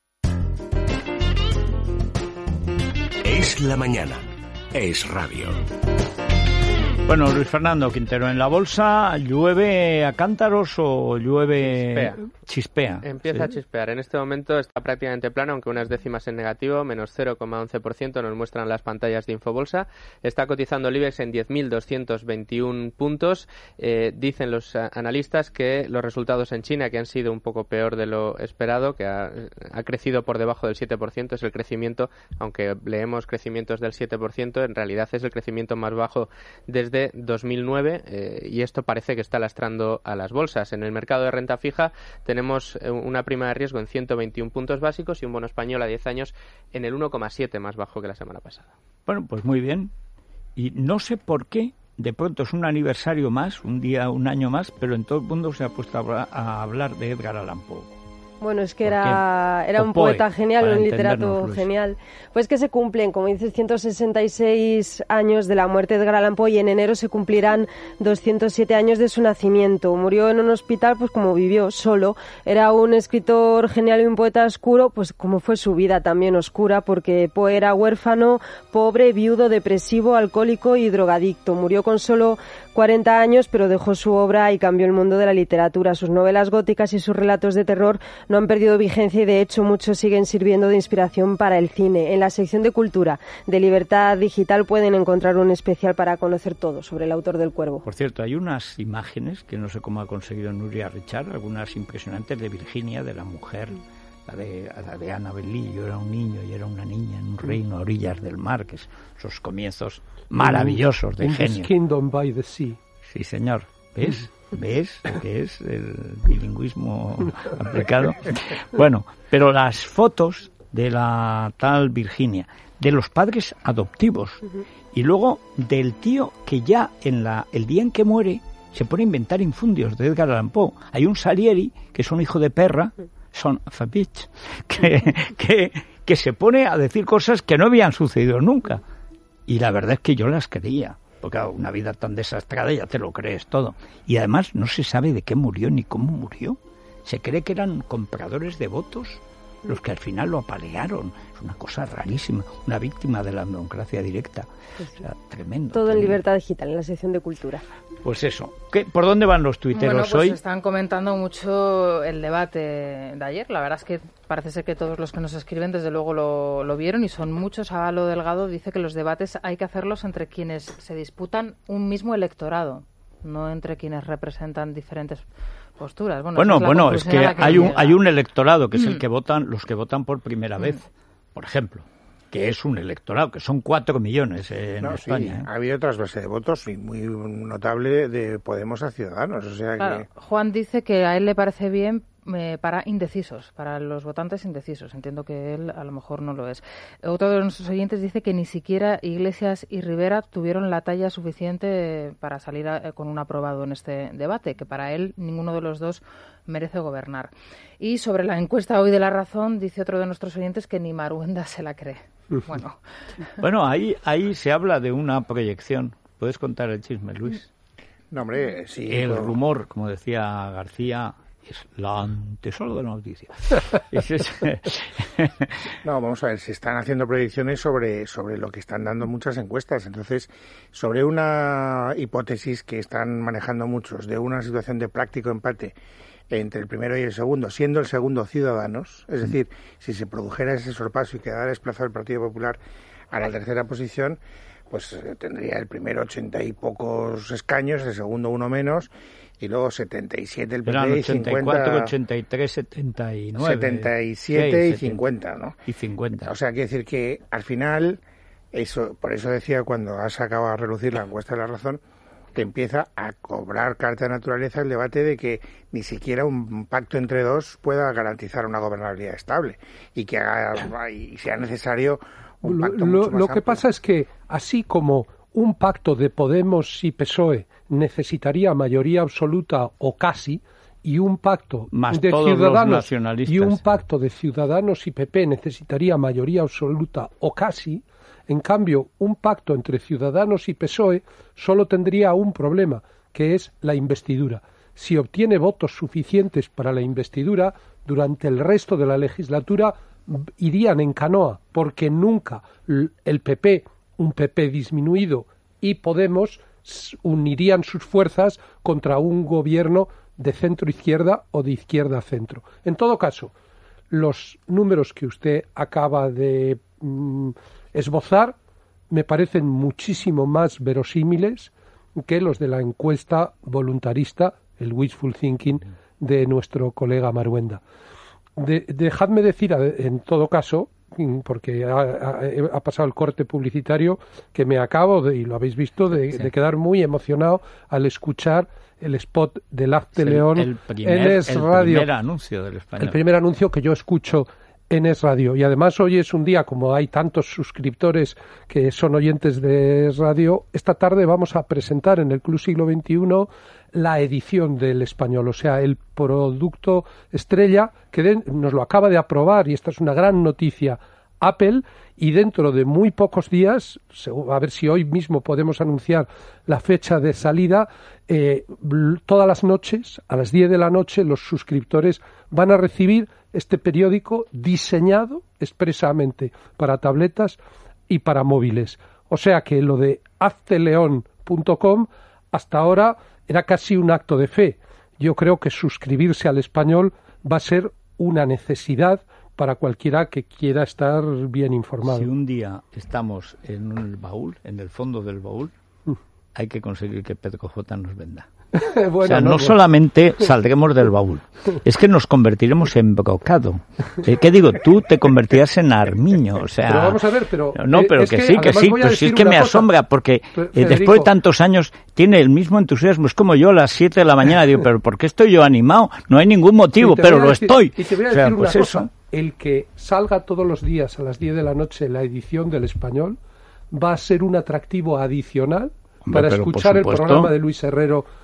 Es la mañana. Es radio. Bueno, Luis Fernando Quintero, en la bolsa, ¿llueve a cántaros o llueve... Chispea. Chispea. Empieza a Sí. chispear. En este momento está prácticamente plano, aunque unas décimas en negativo, menos cero coma once por ciento nos muestran las pantallas de Infobolsa. Está cotizando el IBEX en diez mil doscientos veintiuno puntos. Eh, dicen los a- analistas que los resultados en China, que han sido un poco peor de lo esperado, que ha, ha crecido por debajo del siete por ciento, es el crecimiento, aunque leemos crecimientos del siete por ciento, en realidad es el crecimiento más bajo desde dos mil nueve, eh, y esto parece que está lastrando a las bolsas. En el mercado de renta fija tenemos eh, una prima de riesgo en ciento veintiuno puntos básicos y un bono español a diez años en el uno coma siete, más bajo que la semana pasada. Bueno, pues muy bien. Y no sé por qué, de pronto es un aniversario más, un día, un año más, pero en todo el mundo se ha puesto a hablar, a hablar de Edgar Allan Poe. Bueno, es que ¿Por era, era O un Poe, poeta genial, para un entendernos, literato Luis. genial. Pues que se cumplen, como dices, ciento sesenta y seis años de la muerte de Edgar Allan Poe y en enero se cumplirán doscientos siete años de su nacimiento. Murió en un hospital, pues como vivió, solo. Era un escritor genial y un poeta oscuro, pues como fue su vida también oscura, porque Poe era huérfano, pobre, viudo, depresivo, alcohólico y drogadicto. Murió con solo cuarenta años, pero dejó su obra y cambió el mundo de la literatura. Sus novelas góticas y sus relatos de terror no han perdido vigencia y, de hecho, muchos siguen sirviendo de inspiración para el cine. En la sección de Cultura de Libertad Digital pueden encontrar un especial para conocer todo sobre el autor del Cuervo. Por cierto, hay unas imágenes que no sé cómo ha conseguido Nuria Richard, algunas impresionantes de Virginia, de la mujer, la de, la de Annabel Lee. Yo era un niño y era una niña en un reino a orillas del mar, que es esos comienzos maravillosos de In this genio. kingdom by the sea. Sí, señor. ¿Ves? ¿Ves lo que es el bilingüismo aplicado? Bueno, pero las fotos de la tal Virginia, de los padres adoptivos, y luego del tío que ya en la el día en que muere se pone a inventar infundios de Edgar Allan Poe. Hay un Salieri, que es un hijo de perra, son of a bitch, que, que, que se pone a decir cosas que no habían sucedido nunca. Y la verdad es que yo las creía. porque claro, una vida tan desastrada ya te lo crees todo. Y además no se sabe de qué murió ni cómo murió. Se cree que eran compradores de votos los que al final lo apalearon. Es una cosa rarísima, una víctima de la democracia directa. O sea, tremendo. Todo tremendo. en Libertad Digital, en la sección de Cultura. Pues eso. ¿Qué, ¿Por dónde van los tuiteros bueno, pues hoy? Están comentando mucho el debate de ayer. La verdad es que parece ser que todos los que nos escriben desde luego lo, lo vieron y son muchos. Abalo Delgado dice que los debates hay que hacerlos entre quienes se disputan un mismo electorado, no entre quienes representan diferentes posturas. Bueno, Bueno, es bueno, es que, que hay un llega. hay un electorado que es el Mm. que votan, los que votan por primera Mm. vez, por ejemplo, que es un electorado, que son cuatro millones eh, en No, España. sí, ¿eh? ha habido otras bases de votos y muy notable de Podemos a Ciudadanos, o sea Claro, que... Juan dice que a él le parece bien eh, para indecisos, para los votantes indecisos. Entiendo que él a lo mejor no lo es. Otro de nuestros oyentes dice que ni siquiera Iglesias y Rivera tuvieron la talla suficiente para salir a, con un aprobado en este debate, que para él ninguno de los dos merece gobernar. Y sobre la encuesta hoy de La Razón, dice otro de nuestros oyentes que ni Maruenda se la cree. Bueno, Bueno, ahí, ahí se habla de una proyección. ¿Puedes contar el chisme, Luis? No, hombre, sí. El pero- rumor, como decía García, es la antesala de la noticia. Es ese- No, vamos a ver, se están haciendo proyecciones sobre, sobre lo que están dando muchas encuestas. Entonces, sobre una hipótesis que están manejando muchos, de una situación de práctico empate entre el primero y el segundo, siendo el segundo Ciudadanos, es decir, si se produjera ese sorpaso y quedara desplazado el Partido Popular a la tercera posición, pues eh, tendría el primero ochenta y pocos escaños, el segundo uno menos, y luego setenta y siete el P P Eran y ochenta y cuatro, cincuenta... ochenta y tres, setenta y nueve. setenta y siete y Sí, cincuenta, ¿no? Y cincuenta. O sea, quiere decir que al final, eso, por eso decía cuando has sacado a relucir la encuesta de La Razón, que empieza a cobrar carta de naturaleza el debate de que ni siquiera un pacto entre dos pueda garantizar una gobernabilidad estable y que haga, y sea necesario un Lo, pacto lo- mucho más lo que amplio. pasa es que, así como un pacto de Podemos y P S O E necesitaría mayoría absoluta o casi, y un pacto Más de todos los Ciudadanos nacionalistas. y un pacto de Ciudadanos y P P necesitaría mayoría absoluta o casi, en cambio, un pacto entre Ciudadanos y P S O E solo tendría un problema, que es la investidura. Si obtiene votos suficientes para la investidura, durante el resto de la legislatura irían en canoa, porque nunca el P P, un P P disminuido, y Podemos unirían sus fuerzas contra un gobierno de centro-izquierda o de izquierda-centro. En todo caso, los números que usted acaba de mm, esbozar me parecen muchísimo más verosímiles que los de la encuesta voluntarista, el wishful thinking de nuestro colega Maruenda. De, dejadme decir, en todo caso, porque ha, ha, ha pasado el corte publicitario, que me acabo, de, y lo habéis visto, de, sí. de quedar muy emocionado al escuchar el spot del Hazte León el primer, en Es Radio. El primer anuncio del español. El primer anuncio que yo escucho en Es Radio. Y además hoy es un día, como hay tantos suscriptores que son oyentes de Es Radio, esta tarde vamos a presentar en el Club Siglo veintiuno la edición del español, o sea, el producto estrella que de, nos lo acaba de aprobar, y esta es una gran noticia, Apple, y dentro de muy pocos días, a ver si hoy mismo podemos anunciar la fecha de salida, eh, todas las noches, a las diez de la noche, los suscriptores van a recibir este periódico diseñado expresamente para tabletas y para móviles. O sea que lo de hazte león punto com hasta ahora era casi un acto de fe. Yo creo que suscribirse al español va a ser una necesidad para cualquiera que quiera estar bien informado. Si un día estamos en el baúl, en el fondo del baúl, uh. hay que conseguir que Pedro J nos venda. Bueno, o sea, no, no solamente saldremos del baúl, es que nos convertiremos en brocado. Eh, ¿Qué digo? Tú te convertirás en armiño, o sea... Pero vamos a ver, pero... No, pero que, que sí, que sí, pues si es que me cosa. asombra, porque eh, después de tantos años tiene el mismo entusiasmo, es como yo a las siete de la mañana, digo, pero ¿por qué estoy yo animado? No hay ningún motivo, pero lo decir, estoy. Y te voy a o sea, decir pues una eso. cosa, el que salga todos los días a las diez de la noche la edición del español va a ser un atractivo adicional Hombre, para escuchar el programa de Luis Herrero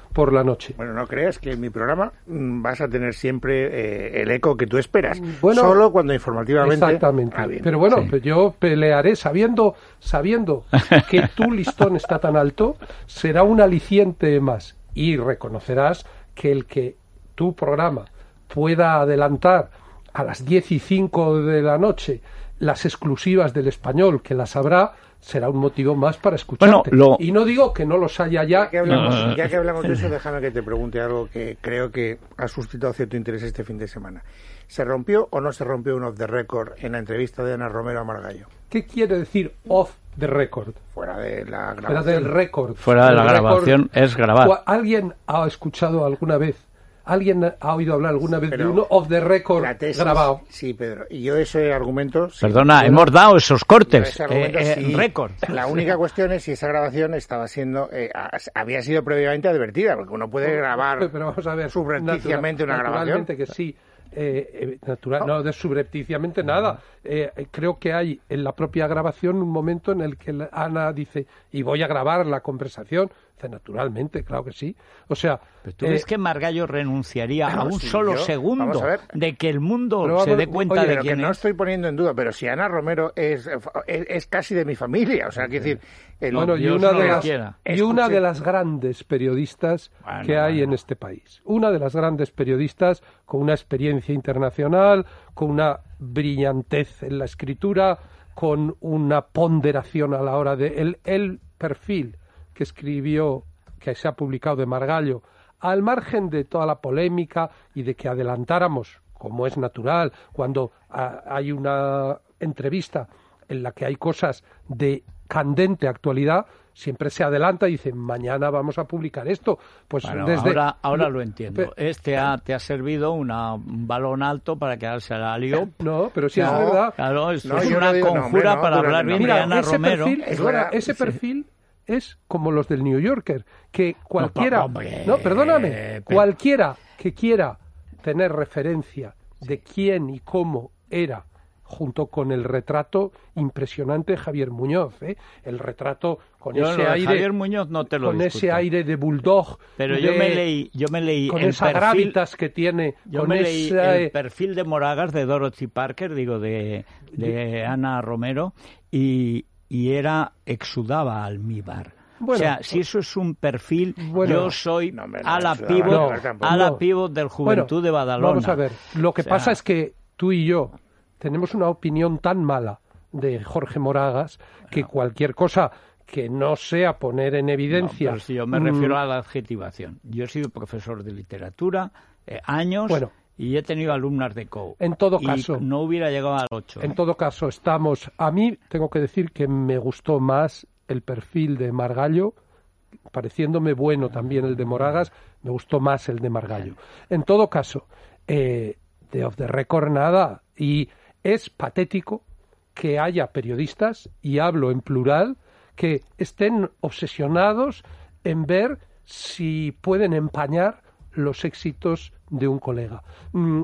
por la noche. Bueno, no creas que en mi programa mm, vas a tener siempre eh, el eco que tú esperas, bueno, solo cuando informativamente... Exactamente, ah, pero bueno, sí. pues yo pelearé sabiendo, sabiendo que tu listón está tan alto, será un aliciente más, y reconocerás que el que tu programa pueda adelantar a las diez y cinco de la noche las exclusivas del Español, que las habrá, será un motivo más para escucharte. Bueno, lo... Y no digo que no los haya ya. Ya que, hablamos, no, no, no. ya que hablamos de eso, déjame que te pregunte algo que creo que ha suscitado cierto interés este fin de semana. ¿Se rompió o no se rompió un off the record en la entrevista de Ana Romero a Margallo? ¿Qué quiere decir off the record? Fuera de la grabación. Fuera del récord. Fuera de la grabación es grabar. ¿Alguien ha escuchado alguna vez? ¿Alguien ha oído hablar alguna vez Pero de uno off the record tesis, grabado? Sí, Pedro. Y yo ese argumento... Sí, Perdona, yo, hemos dado esos cortes ese argumento, eh, sí. en récord. La única cuestión es si esa grabación estaba siendo... Eh, había sido previamente advertida, porque uno puede grabar pero vamos a ver, subrepticiamente natural, una grabación. Naturalmente que sí. Eh, eh, natural, no, de subrepticiamente nada. Eh, creo que hay en la propia grabación un momento en el que Ana dice, y voy a grabar la conversación. Dice, naturalmente, claro que sí. O sea... ¿Pero tú eh, ves que Margallo renunciaría no, a un sí, solo yo, segundo de que el mundo vamos, se dé cuenta oye, de lo quién que es? No estoy poniendo en duda, pero si Ana Romero es, es, es casi de mi familia, o sea, quiero decir... El, bueno, y una, no de las, y una de las grandes periodistas bueno, que hay bueno. en este país. Una de las grandes periodistas con una experiencia internacional, con una brillantez en la escritura, con una ponderación a la hora de... El, el perfil que escribió, que se ha publicado de Margallo, al margen de toda la polémica y de que adelantáramos, como es natural, cuando a, hay una entrevista en la que hay cosas de candente actualidad, siempre se adelanta y dice, mañana vamos a publicar esto. Pues bueno, desde... ahora, ahora lo entiendo. Este ha, te ha servido una, un balón alto para quedarse al alio. No, pero sí no, es verdad. Claro, esto no, es una digo, conjura no, no, para hablar bien Mira, de Ana ese Romero. Perfil, es verdad, ese perfil es como los del New Yorker, que cualquiera... No, hombre, no perdóname, pero... cualquiera que quiera tener referencia de quién y cómo era, junto con el retrato impresionante de Javier Muñoz, ¿eh? El retrato con yo ese no, aire, Javier Muñoz no te lo con discuto. ese aire de bulldog, pero de, yo me leí, yo me leí con el esa perfil, gravitas que tiene, yo con me leí esa, el perfil de Moragas de Dorothy Parker, digo de, de Ana Romero, y, y era exudaba almíbar. Bueno, o sea, si eso es un perfil, bueno, yo soy no, no, a la pivot, no, a la pivot del Juventud bueno, de Badalona. Vamos a ver, lo que o sea, pasa es que tú y yo tenemos una opinión tan mala de Jorge Moragas que no. cualquier cosa que no sea poner en evidencia... No, pero si yo me refiero mm, a la adjetivación. Yo he sido profesor de literatura eh, años bueno, y he tenido alumnas de C O U. En todo y caso... no hubiera llegado al ocho. En ¿eh? todo caso, estamos... A mí tengo que decir que me gustó más el perfil de Margallo, pareciéndome bueno también el de Moragas, me gustó más el de Margallo. En todo caso, eh, de off the record nada, y es patético que haya periodistas, y hablo en plural, que estén obsesionados en ver si pueden empañar los éxitos de un colega. Mm,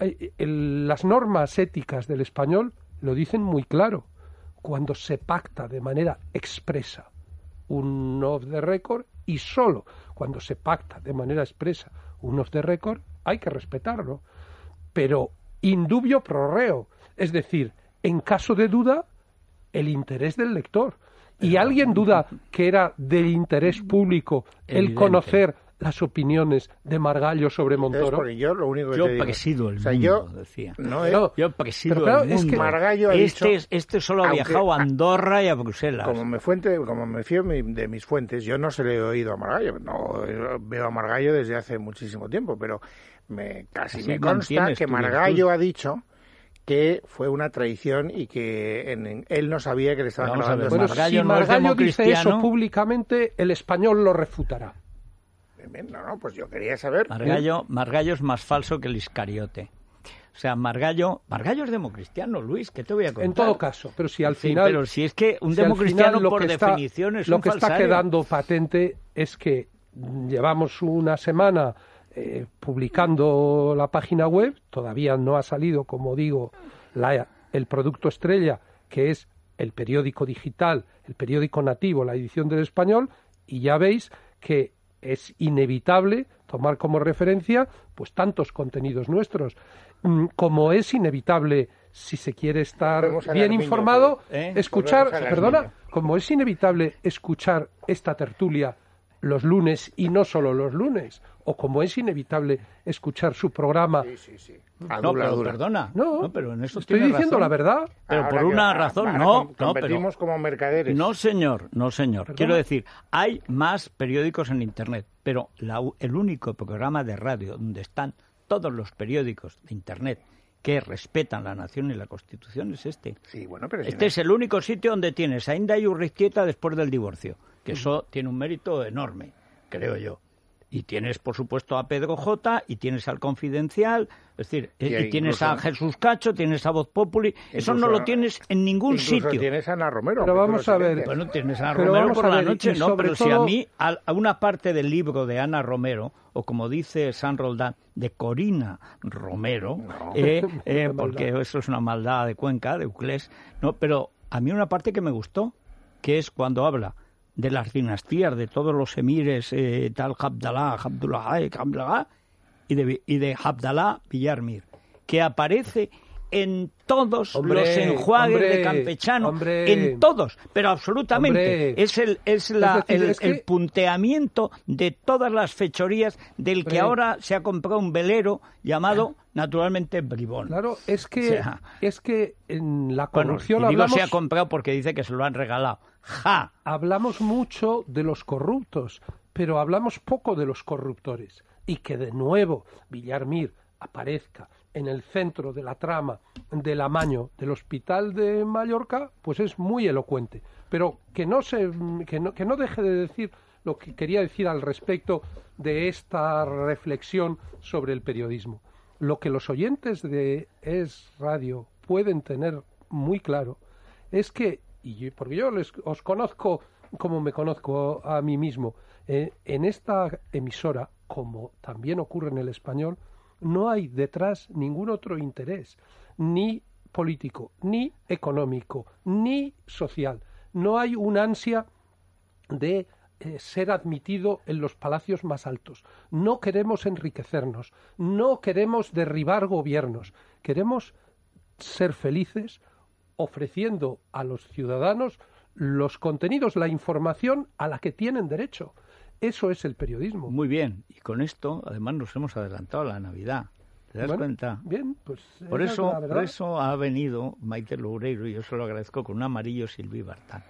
el, las normas éticas del español lo dicen muy claro. Cuando se pacta de manera expresa un off the record, y solo cuando se pacta de manera expresa un off the record, hay que respetarlo. Pero indubio pro reo, es decir, en caso de duda, el interés del lector. ¿Y alguien duda que era del interés público el Evidente. conocer las opiniones de Margallo sobre Montoro? Yo lo único que yo te digo, presido el o sea, mundo, yo, decía. No, eh, yo presido pero claro, el mundo. Es que Margallo ha este, dicho, este solo ha aunque, viajado a Andorra y a Bruselas. Como me, fuente, como me fío de mis fuentes, yo no se le he oído a Margallo. No veo a Margallo desde hace muchísimo tiempo, pero me casi Así me consta que Margallo ha dicho que fue una traición y que en, en, él no sabía que le estaban grabando. Bueno, Margallo si Margallo no dice eso públicamente, el español lo refutará. No, no, pues yo quería saber. Margallo, Margallo es más falso que el Iscariote. O sea, Margallo, Margallo es democristiano, Luis, ¿qué te voy a contar? En todo caso, pero si al sí, final... pero si es que un si democristiano final, por definición está, es lo un que falsario. Está quedando patente es que llevamos una semana eh, publicando la página web, todavía no ha salido, como digo, la, el producto estrella, que es el periódico digital, el periódico nativo, la edición del Español, y ya veis que es inevitable tomar como referencia pues tantos contenidos nuestros, como es inevitable, si se quiere estar bien informado, ¿eh? escuchar, perdona, como es inevitable escuchar esta tertulia los lunes y no solo los lunes, o como es inevitable escuchar su programa. Sí, sí, sí. No, pero perdona. No, no, pero en eso estoy diciendo razón. la verdad. Pero Ahora por una que, razón, ahora no. com- competimos no, pero, como mercaderes. No, señor, no, señor. ¿Perdona? Quiero decir, hay más periódicos en Internet, pero la, el único programa de radio donde están todos los periódicos de Internet que respetan la nación y la Constitución es este. Sí, bueno, pero este si no... es el único sitio donde tienes a Inda y Urriztieta después del divorcio, que eso tiene un mérito enorme, creo yo. Y tienes, por supuesto, a Pedro J, y tienes al Confidencial, es decir, y, y tienes incluso, a Jesús Cacho, tienes a Voz Populi, eso no lo tienes en ningún incluso sitio. Tienes a Ana Romero. Pero vamos a ver. Bueno, tienes a Ana Romero por la noche, no, pero todo... si a mí, a, a una parte del libro de Ana Romero, o como dice San Roldán, de Corina Romero, no. eh, eh, porque eso es una maldad de Cuenca, de Uclés, no, pero a mí una parte que me gustó, que es cuando habla de las dinastías, de todos los emires, eh, tal Abdalá, Abdullah, eh, Abdallah, y de, y de Abdalá Villarmir, que aparece en todos hombre, los enjuagues hombre, de Campechano, hombre, en todos, pero absolutamente. Hombre, es el es la es decir, el, es que... el punteamiento de todas las fechorías del hombre, que ahora se ha comprado un velero llamado, naturalmente, Bribón. Claro, es que, o sea, es que en la corrupción bueno, y digo hablamos... se ha comprado porque dice que se lo han regalado. ¡Ja! Hablamos mucho de los corruptos, pero hablamos poco de los corruptores. Y que de nuevo Villarmir aparezca en el centro de la trama del amaño del Hospital de Mallorca, pues es muy elocuente. Pero que no se, que no, que no deje de decir lo que quería decir al respecto de esta reflexión sobre el periodismo. Lo que los oyentes de Es Radio pueden tener muy claro es que, y yo, porque yo les, os conozco como me conozco a mí mismo, eh, en esta emisora, como también ocurre en El Español, no hay detrás ningún otro interés, ni político, ni económico, ni social. No hay un ansia de eh, ser admitido en los palacios más altos. No queremos enriquecernos, no queremos derribar gobiernos, queremos ser felices ofreciendo a los ciudadanos los contenidos, la información a la que tienen derecho. Eso es el periodismo. Muy bien, y con esto además nos hemos adelantado a la Navidad. ¿Te das bueno, cuenta? Bien, pues por eso, por eso ha venido Maite Loureiro, y yo se lo agradezco, con un amarillo Silví Bartán.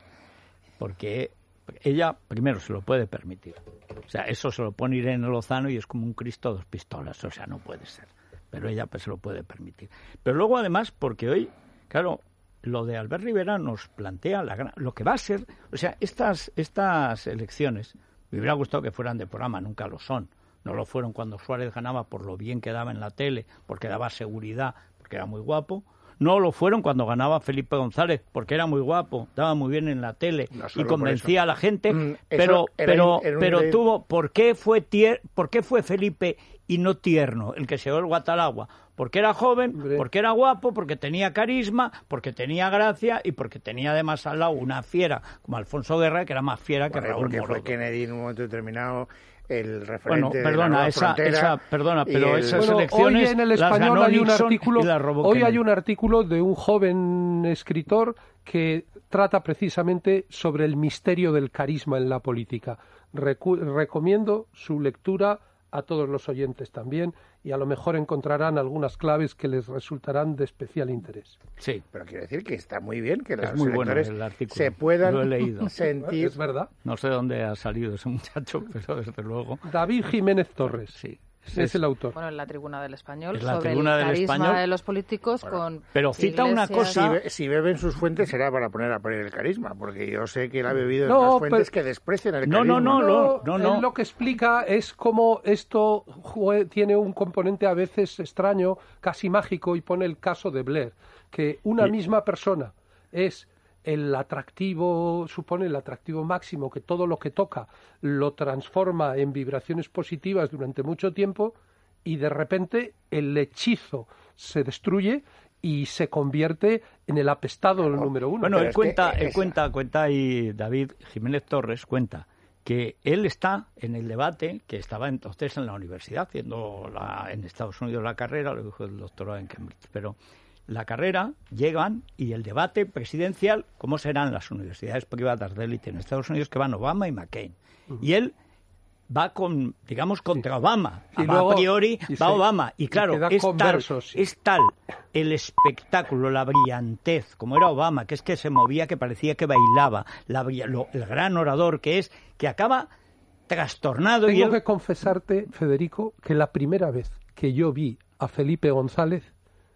Porque ella, primero, se lo puede permitir. O sea, eso se lo pone Irene Lozano y es como un Cristo a dos pistolas. O sea, no puede ser. Pero ella pues, se lo puede permitir. Pero luego, además, porque hoy, claro, lo de Albert Rivera nos plantea la gran, lo que va a ser... O sea, estas, estas elecciones... Me hubiera gustado que fueran de programa, nunca lo son. No lo fueron cuando Suárez ganaba por lo bien que daba en la tele, porque daba seguridad, porque era muy guapo. No lo fueron cuando ganaba Felipe González, porque era muy guapo, daba muy bien en la tele no y convencía a la gente. Mm, pero pero era, era pero de... tuvo, ¿por qué fue tier, por qué fue Felipe y no Tierno el que se llevó el Guatalagua? Porque era joven, Hombre. porque era guapo, porque tenía carisma, porque tenía gracia y porque tenía además al lado una fiera como Alfonso Guerra, que era más fiera que bueno, Raúl porque Morodo. Fue Kennedy en un momento determinado el referente bueno, perdona, de la esa, esa, perdona, pero el... esas bueno, elecciones hoy en el Español hay un artículo, hoy Kennedy. hay un artículo de un joven escritor que trata precisamente sobre el misterio del carisma en la política. Recu- recomiendo su lectura a todos los oyentes también, y a lo mejor encontrarán algunas claves que les resultarán de especial interés. Sí, pero quiero decir que está muy bien que es los muy electores bueno el artículo. se puedan Lo he leído. sentir... Es verdad. No sé dónde ha salido ese muchacho, pero desde luego... David Jiménez Torres. Sí. Es, es el autor. Bueno, en la Tribuna del Español, la sobre tribuna el del carisma Español. de los políticos bueno, con pero cita Iglesias... una cosa... Si, be, si beben sus fuentes será para poner a poner el carisma, porque yo sé que él ha bebido no, en las fuentes pero... que desprecian el no, carisma. No, no, no, no, no, no. Él lo que explica es cómo esto tiene un componente a veces extraño, casi mágico, y pone el caso de Blair, que una y... misma persona es... el atractivo, supone el atractivo máximo, que todo lo que toca lo transforma en vibraciones positivas durante mucho tiempo, y de repente el hechizo se destruye y se convierte en el apestado el número uno. Bueno, Pero él es cuenta, que él es... cuenta, cuenta y David Jiménez Torres cuenta que él está en el debate, que estaba entonces en la universidad, haciendo la, en Estados Unidos la carrera, lo dijo el doctorado en Cambridge, pero la carrera, llegan, y el debate presidencial, ¿cómo serán las universidades privadas de élite en Estados Unidos? Que van Obama y McCain. Uh-huh. Y él va con, digamos, contra sí. Obama. Y luego, a priori va se, Obama. Y claro, y es, converso, tal, sí. es tal el espectáculo, la brillantez, como era Obama, que es que se movía, que parecía que bailaba, la, lo, el gran orador que es, que acaba trastornado. Tengo y él... que confesarte, Federico, que la primera vez que yo vi a Felipe González,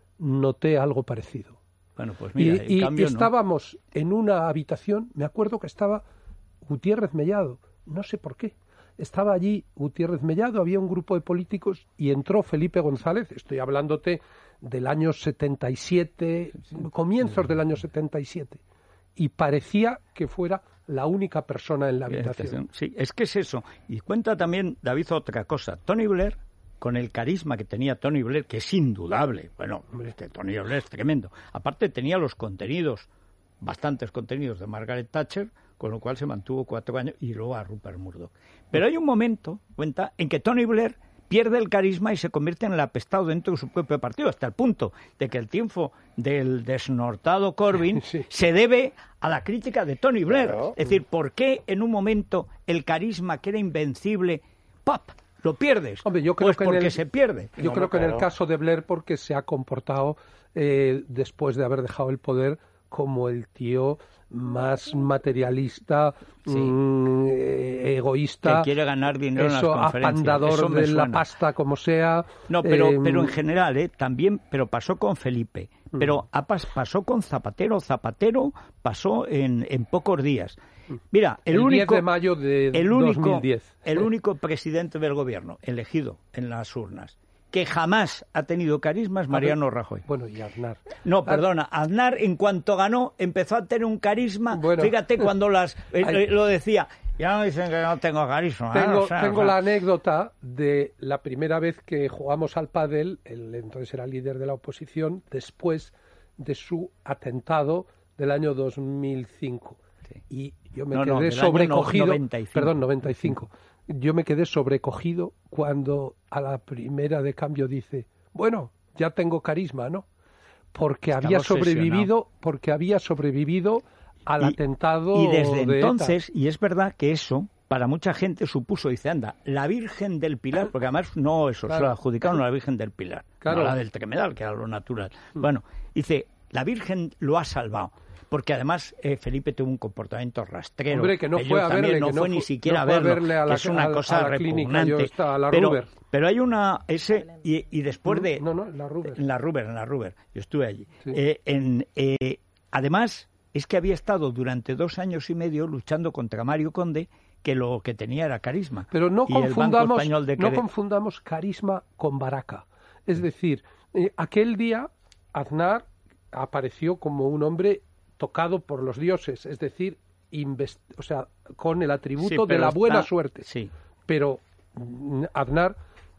noté algo parecido. Bueno, pues mira, y, en cambio y estábamos no. en una habitación, me acuerdo que estaba Gutiérrez Mellado, no sé por qué. Estaba allí Gutiérrez Mellado, había un grupo de políticos y entró Felipe González, estoy hablándote del año setenta y siete, sí, sí. comienzos del año setenta y siete, y parecía que fuera la única persona en la habitación. Sí, es que es eso. Y cuenta también, David, otra cosa. Tony Blair, con el carisma que tenía Tony Blair, que es indudable, bueno, este Tony Blair es tremendo. Aparte tenía los contenidos, bastantes contenidos de Margaret Thatcher, con lo cual se mantuvo cuatro años, y luego a Rupert Murdoch. Pero hay un momento, cuenta, en que Tony Blair pierde el carisma y se convierte en el apestado dentro de su propio partido, hasta el punto de que el triunfo del desnortado Corbyn sí. se debe a la crítica de Tony Blair. Claro. Es decir, ¿por qué en un momento el carisma que era invencible, ¡pop!, lo pierdes? Hombre, yo creo pues que porque el, se pierde. Yo no, creo no, que claro. en el caso de Blair, porque se ha comportado eh, después de haber dejado el poder como el tío más materialista, sí. mmm, egoísta, que quiere ganar dinero eso, en las conferencias. apandador eso de suena. La pasta como sea. No, pero, eh, pero en general, ¿eh? También, pero pasó con Felipe, mm. pero pasó con Zapatero, Zapatero pasó en, en pocos días. Mira, el, el único, diez de mayo de el único, dos mil diez. El único presidente del gobierno elegido en las urnas que jamás ha tenido carisma es Mariano Rajoy. Bueno, y Aznar. No, perdona, Aznar en cuanto ganó empezó a tener un carisma. Bueno, fíjate cuando las eh, hay... lo decía, ya me dicen que no tengo carisma. Tengo, ¿eh? o sea, tengo o sea... la anécdota de la primera vez que jugamos al pádel, él entonces era líder de la oposición, después de su atentado del año dos mil cinco. Sí. Y yo me no, quedé no, sobrecogido. noventa y cinco. Perdón, noventa y cinco. Yo me quedé sobrecogido cuando a la primera de cambio dice, bueno, ya tengo carisma, ¿no? Porque Estaba había sobrevivido, porque había sobrevivido al y, atentado y desde de entonces, ETA. Y es verdad que eso para mucha gente supuso, dice, anda, la Virgen del Pilar, porque además no eso, claro. se lo adjudicaron a la Virgen del Pilar, claro. no a la del Tremedal, que era lo natural. Mm. Bueno, dice, la Virgen lo ha salvado. Porque además eh, Felipe tuvo un comportamiento rastrero. Hombre, que no fue a verle, no que fue no ni siquiera no a verlo, a la, que es una a, cosa a la repugnante. Clínica, estaba, a la pero, Ruber. pero hay una ese y, y después de no, no, en la Ruber, en la Ruber, en la Ruber, yo estuve allí. Sí. Eh, en, eh, además es que había estado durante dos años y medio luchando contra Mario Conde, que lo que tenía era carisma. Pero no y confundamos, el Banco de no confundamos carisma con baraca. Es decir, eh, aquel día Aznar apareció como un hombre tocado por los dioses, es decir, invest... o sea, con el atributo sí, de la buena está... suerte. Sí. Pero Aznar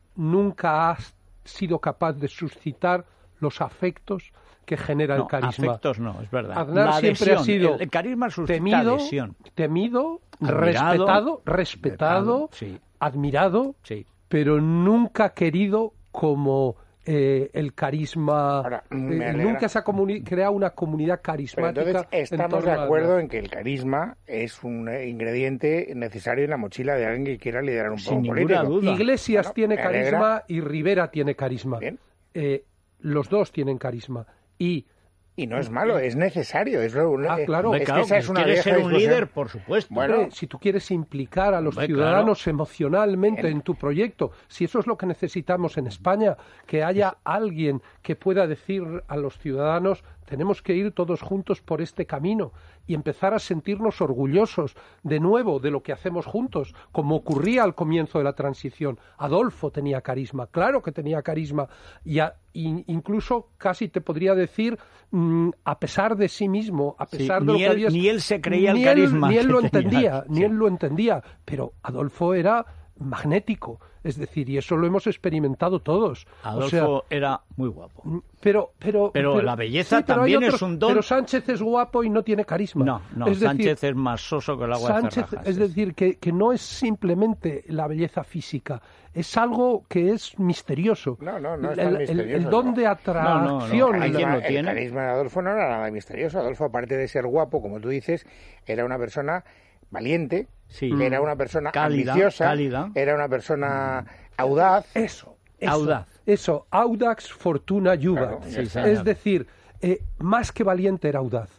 nunca ha sido capaz de suscitar los afectos que genera no, el carisma. Afectos no, es verdad. Aznar la siempre adhesión, ha sido el, el carisma suscita temido, adhesión. temido, admirado, respetado, respetado, sí. admirado, sí. pero nunca querido como Eh, el carisma. Ahora, eh, nunca se ha comuni- creado una comunidad carismática. Pero entonces estamos de a acuerdo la... en que el carisma es un ingrediente necesario en la mochila de alguien que quiera liderar un Sin poco político. Duda. Iglesias bueno, tiene carisma y Rivera tiene carisma. Eh, los dos tienen carisma. Y Y no es malo, es necesario. Es lo, ah, claro. es claro, que esa es una ¿quieres vieja ser un discusión. líder? Por supuesto. Bueno, Hombre, si tú quieres implicar a los Hombre, ciudadanos claro. emocionalmente Bien. en tu proyecto, si eso es lo que necesitamos en España, que haya alguien que pueda decir a los ciudadanos, tenemos que ir todos juntos por este camino y empezar a sentirnos orgullosos de nuevo de lo que hacemos juntos, como ocurría al comienzo de la transición. Adolfo tenía carisma, claro que tenía carisma, y a, in, incluso casi te podría decir, mmm, a pesar de sí mismo, a pesar sí, de lo ni que él, había... Ni él se creía ni el carisma. Él, ni él lo tenía, entendía, sí. ni él lo entendía, pero Adolfo era magnético. Es decir, y eso lo hemos experimentado todos. Adolfo o sea, era muy guapo. Pero, pero, pero, pero la belleza sí, pero también otros, es un don. Pero Sánchez es guapo y no tiene carisma. No, no, es Sánchez decir, es más soso que el agua Sánchez, de Cerrajas. Es decir, que, que no es simplemente la belleza física, es algo que es misterioso. No, no, no es el, tan misterioso. El, el don no. de atracción. No, no, no. El, ¿Alguien lo el tiene? carisma de Adolfo no era nada misterioso. Adolfo, aparte de ser guapo, como tú dices, era una persona valiente, sí. era una persona cálida, ambiciosa, cálida. era una persona audaz. Eso. Eso, audaz. Eso, audax fortuna juvat. Claro, sí, es decir, eh, más que valiente era audaz.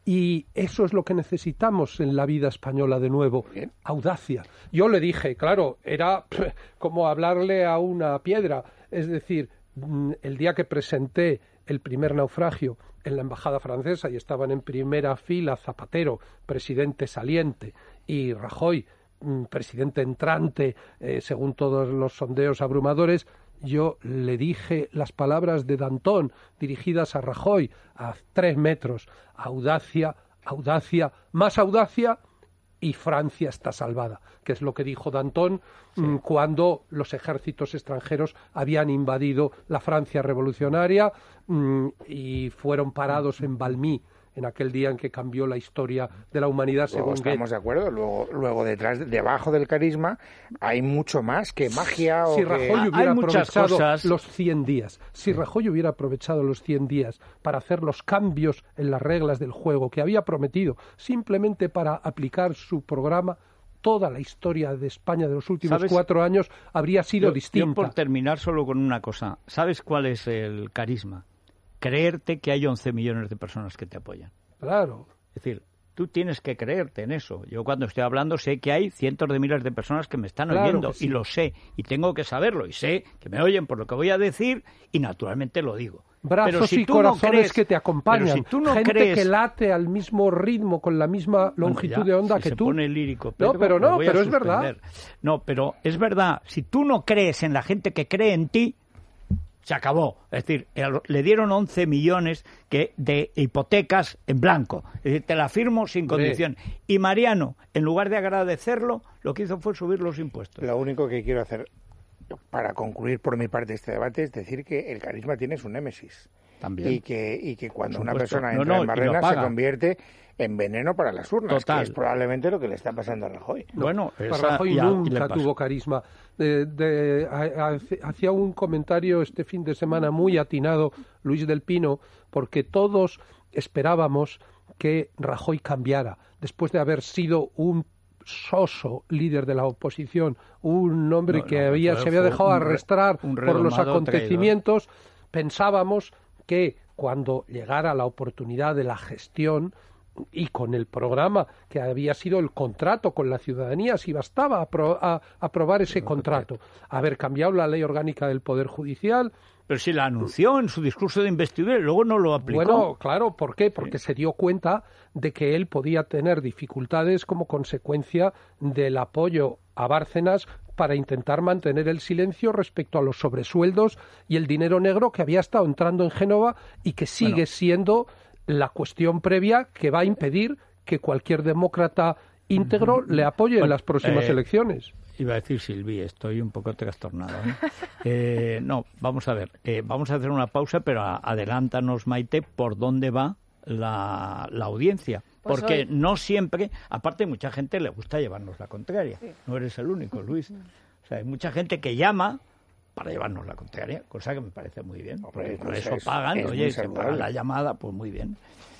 Y eso es lo que necesitamos en la vida española de nuevo, Bien. audacia. Yo le dije, claro, era pff, como hablarle a una piedra. Es decir, el día que presenté el primer naufragio en la embajada francesa y estaban en primera fila Zapatero, presidente saliente, y Rajoy, presidente entrante, eh, según todos los sondeos abrumadores, yo le dije las palabras de Danton dirigidas a Rajoy a tres metros. Audacia, audacia, más audacia y Francia está salvada, que es lo que dijo Danton sí. mmm, cuando los ejércitos extranjeros habían invadido la Francia revolucionaria mmm, y fueron parados en Valmy, en aquel día en que cambió la historia de la humanidad luego según Goethe. Estamos de acuerdo. Luego, luego detrás, debajo del carisma, hay mucho más que magia. Si o Rajoy que... hubiera hay muchas aprovechado cosas... los cien días, si Rajoy hubiera aprovechado los cien días para hacer los cambios en las reglas del juego que había prometido, simplemente para aplicar su programa, toda la historia de España de los últimos ¿Sabes? cuatro años habría sido yo, distinta. Yo por terminar solo con una cosa, ¿sabes cuál es el carisma? Creerte que hay once millones de personas que te apoyan. Claro. Es decir, tú tienes que creerte en eso. Yo cuando estoy hablando sé que hay cientos de miles de personas que me están claro oyendo sí. y lo sé y tengo que saberlo y sé que me oyen por lo que voy a decir y naturalmente lo digo. Brazos pero si y tú corazones no crees, que te acompañan, si tú no gente crees, que late al mismo ritmo, con la misma longitud bueno, ya, de onda si que se tú. Pone lírico, Pedro, no, pero no, voy a pero es suspender. verdad. No, pero es verdad. Si tú no crees en la gente que cree en ti, se acabó. Es decir, le dieron once millones que, de hipotecas en blanco. Es decir, te la firmo sin condición. Sí. Y Mariano, en lugar de agradecerlo, lo que hizo fue subir los impuestos. Lo único que quiero hacer, para concluir por mi parte este debate, es decir que el carisma tiene su némesis. También. Y que, y que cuando una supuesto. persona no, entra no, en barrenas se convierte en veneno para las urnas, Total. que es probablemente lo que le está pasando a Rajoy. No, bueno, esa, Rajoy ya, nunca tuvo carisma. De, de, hacía un comentario este fin de semana muy atinado Luis del Pino, porque todos esperábamos que Rajoy cambiara, después de haber sido un soso líder de la oposición, un hombre no, que no, había, fue, se había dejado arrastrar por los acontecimientos, traidor. Pensábamos que cuando llegara la oportunidad de la gestión y con el programa que había sido el contrato con la ciudadanía, si bastaba apro- a, aprobar ese contrato, haber cambiado la ley orgánica del Poder Judicial. Pero si la anunció en su discurso de investidura y luego no lo aplicó. Bueno, claro, ¿por qué? Porque sí. se dio cuenta de que él podía tener dificultades como consecuencia del apoyo a Bárcenas para intentar mantener el silencio respecto a los sobresueldos y el dinero negro que había estado entrando en Génova y que sigue bueno. siendo la cuestión previa que va a impedir que cualquier demócrata íntegro le apoye bueno, en las próximas eh, elecciones. Iba a decir Silvi, estoy un poco trastornado. ¿eh? eh, no, vamos a ver, eh, vamos a hacer una pausa, pero a, adelántanos, Maite, por dónde va la, la audiencia. Pues Porque hoy... no siempre, aparte mucha gente le gusta llevarnos la contraria. Sí. No eres el único, Luis. O sea, hay mucha gente que llama para llevarnos la contraria, cosa que me parece muy bien. Porque por eso es, pagan, es oye, se paga la llamada, pues muy bien.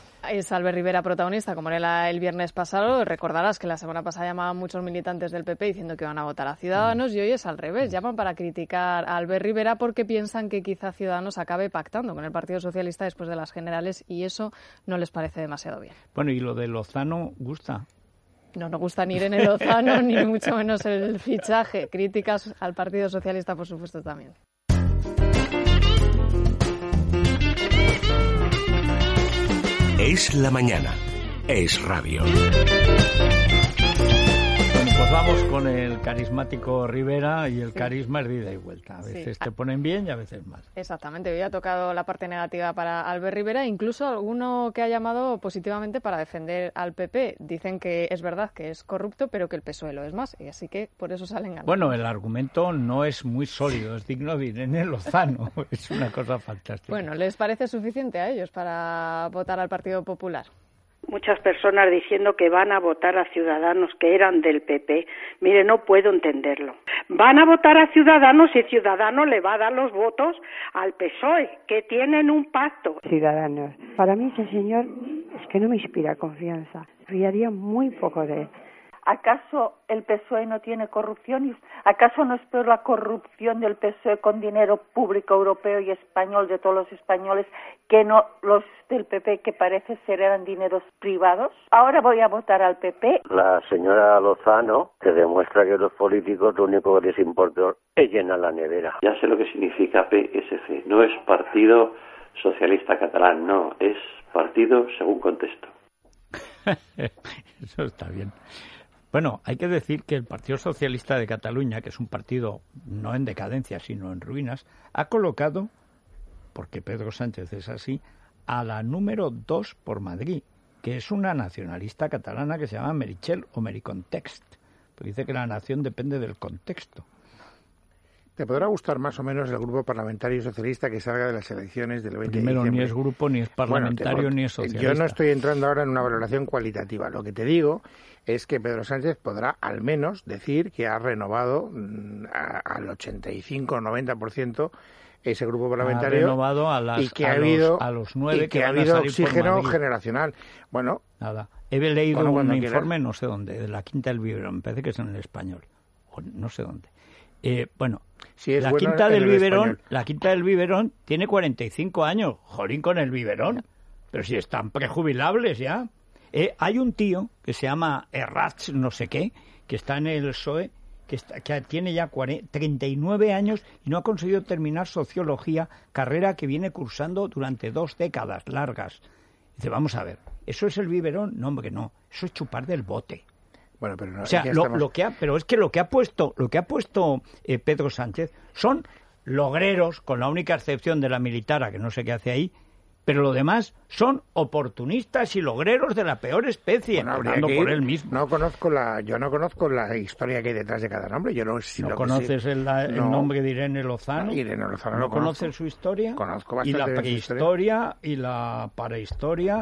Es Albert Rivera protagonista, como era el viernes pasado. Recordarás que la semana pasada llamaban muchos militantes del P P diciendo que iban a votar a Ciudadanos, mm. y hoy es al revés. Llaman para criticar a Albert Rivera porque piensan que quizá Ciudadanos acabe pactando con el Partido Socialista después de las generales y eso no les parece demasiado bien. Bueno, y lo de Lozano gusta. No nos gusta ni Irene Lozano, ni mucho menos el fichaje. Críticas al Partido Socialista, por supuesto, también. Es la mañana. Es radio. Pues vamos con el carismático Rivera y el sí. carisma es de ida y vuelta. A veces sí. te ponen bien y a veces mal. Exactamente, hoy ha tocado la parte negativa para Albert Rivera, incluso alguno que ha llamado positivamente para defender al P P. Dicen que es verdad que es corrupto, pero que el P S O E lo es más, y así que por eso salen ganando. Bueno, el argumento no es muy sólido, es digno de Irene Lozano, es una cosa fantástica. Bueno, ¿les parece suficiente a ellos para votar al Partido Popular? Muchas personas diciendo que van a votar a Ciudadanos que eran del P P. Mire, no puedo entenderlo. Van a votar a Ciudadanos y Ciudadanos le va a dar los votos al P S O E, que tienen un pacto. Ciudadanos. Para mí ese señor es que no me inspira confianza. Fiaría muy poco de él. ¿Acaso el P S O E no tiene corrupción? ¿Acaso no es peor la corrupción del P S O E con dinero público europeo y español de todos los españoles que no los del P P, que parece ser eran dineros privados? Ahora voy a votar al P P. La señora Lozano te demuestra que los políticos lo único que les importa es llenar la nevera. Ya sé lo que significa P S C. No es Partido Socialista Catalán, no, es partido según contexto. Eso está bien. Bueno, hay que decir que el Partido Socialista de Cataluña, que es un partido no en decadencia, sino en ruinas, ha colocado, porque Pedro Sánchez es así, a la número dos por Madrid, que es una nacionalista catalana que se llama Meritxell o Mericontext, porque dice que la nación depende del contexto. ¿Te podrá gustar más o menos el grupo parlamentario socialista que salga de las elecciones del veinte Primero, de diciembre? Ni es grupo, ni es parlamentario, bueno, te, ni es socialista. Yo no estoy entrando ahora en una valoración cualitativa. Lo que te digo es que Pedro Sánchez podrá al menos decir que ha renovado a, al ochenta y cinco o noventa por ciento ese grupo parlamentario, ha renovado a las, y que a ha habido, los, a los nueve y que, que ha habido oxígeno generacional. Bueno, nada. He leído bueno, un quieras. informe, no sé dónde, de la Quinta del Biberón, me parece que es en el español, o no sé dónde. Eh, bueno, sí, es la bueno Quinta del Biberón, español. la Quinta del Biberón tiene cuarenta y cinco años, jolín con el biberón, pero si están prejubilables ya. Eh, hay un tío que se llama Errats no sé qué, que está en el P S O E, que, está, que tiene ya cuarenta, treinta y nueve años y no ha conseguido terminar sociología, carrera que viene cursando durante dos décadas largas. Dice, vamos a ver, ¿eso es el biberón? No, hombre, no, eso es chupar del bote. Bueno, pero no, o sea, lo, estamos... lo que ha, pero es que lo que ha puesto, lo que ha puesto eh, Pedro Sánchez son logreros, con la única excepción de la militara, que no sé qué hace ahí, pero lo demás son oportunistas y logreros de la peor especie, bueno, hablando que por él mismo. No conozco la, yo no conozco la historia que hay detrás de cada nombre. Yo no, si ¿No lo conoces sí, el, el no, nombre de Irene Lozano? No, Irene Lozano ¿No no conoces su historia? Conozco bastante. Y la prehistoria y la parahistoria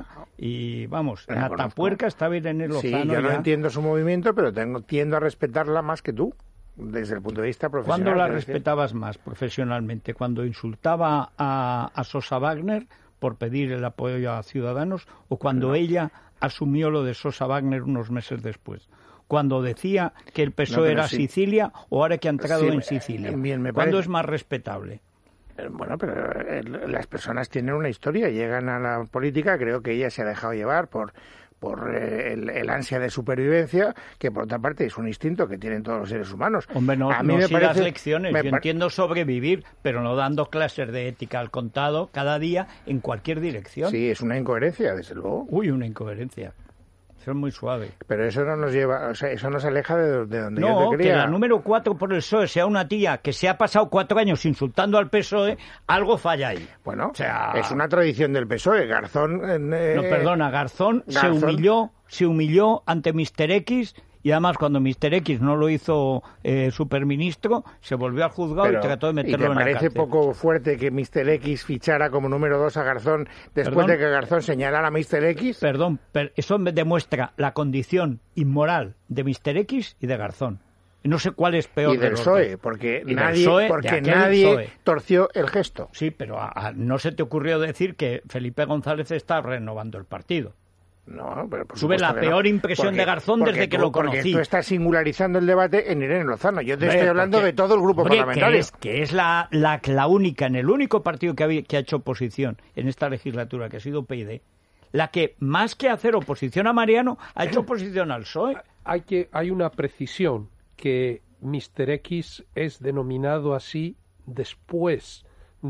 y vamos, en Atapuerca estaba Irene Lozano. Sí, yo ya. no entiendo su movimiento, pero tengo, tiendo a respetarla más que tú, desde el punto de vista profesional. ¿Cuándo la respetabas más profesionalmente? ¿Cuando insultaba a, a Sosa Wagner por pedir el apoyo a Ciudadanos o cuando no. ella asumió lo de Sosa Wagner unos meses después? Cuando decía que el P S O E no, era sí. Sicilia o ahora que ha entrado sí, en Sicilia. Bien, me ¿Cuándo parece... es más respetable? Bueno, pero eh, las personas tienen una historia, llegan a la política, creo que ella se ha dejado llevar por por eh, el, el ansia de supervivencia, que por otra parte es un instinto que tienen todos los seres humanos. Hombre, no, a mí no me si parece, das lecciones, me yo par... entiendo sobrevivir, pero no dando clases de ética al contado cada día en cualquier dirección. Sí, es una incoherencia, desde luego. Uy, una incoherencia. Eso es muy suave. Pero eso no nos lleva, o sea, eso nos aleja de, de donde no, yo te quería. Que la número cuatro por el P S O E sea una tía que se ha pasado cuatro años insultando al P S O E, algo falla ahí. Bueno, o sea, es una tradición del P S O E. Garzón... Eh, no, perdona, Garzón, Garzón se humilló, se humilló ante mister X y además cuando mister X no lo hizo eh, superministro, se volvió al juzgado Pero, y trató de meterlo en la cárcel. ¿Y te parece poco fuerte que mister X fichara como número dos a Garzón después ¿Perdón? de que Garzón señalara a mister X? Perdón, per eso demuestra la condición inmoral de mister X y de Garzón. No sé cuál es peor. Y del P P S O E, porque y nadie, P S O E, porque nadie P S O E. torció el gesto. Sí, pero a, a, no se te ocurrió decir que Felipe González está renovando el partido. No, pero por Sube la peor no. impresión porque, de Garzón desde tú, que lo conocí. Porque tú estás singularizando el debate en Irene Lozano. Yo te hombre, estoy hablando porque, de todo el grupo hombre, parlamentario. Que es, que es la, la, la única, en el único partido que ha, que ha hecho oposición en esta legislatura, que ha sido P I D, la que, más que hacer oposición a Mariano, ha hecho oposición al P S O E. Hay, que, hay una precisión, que mister X es denominado así después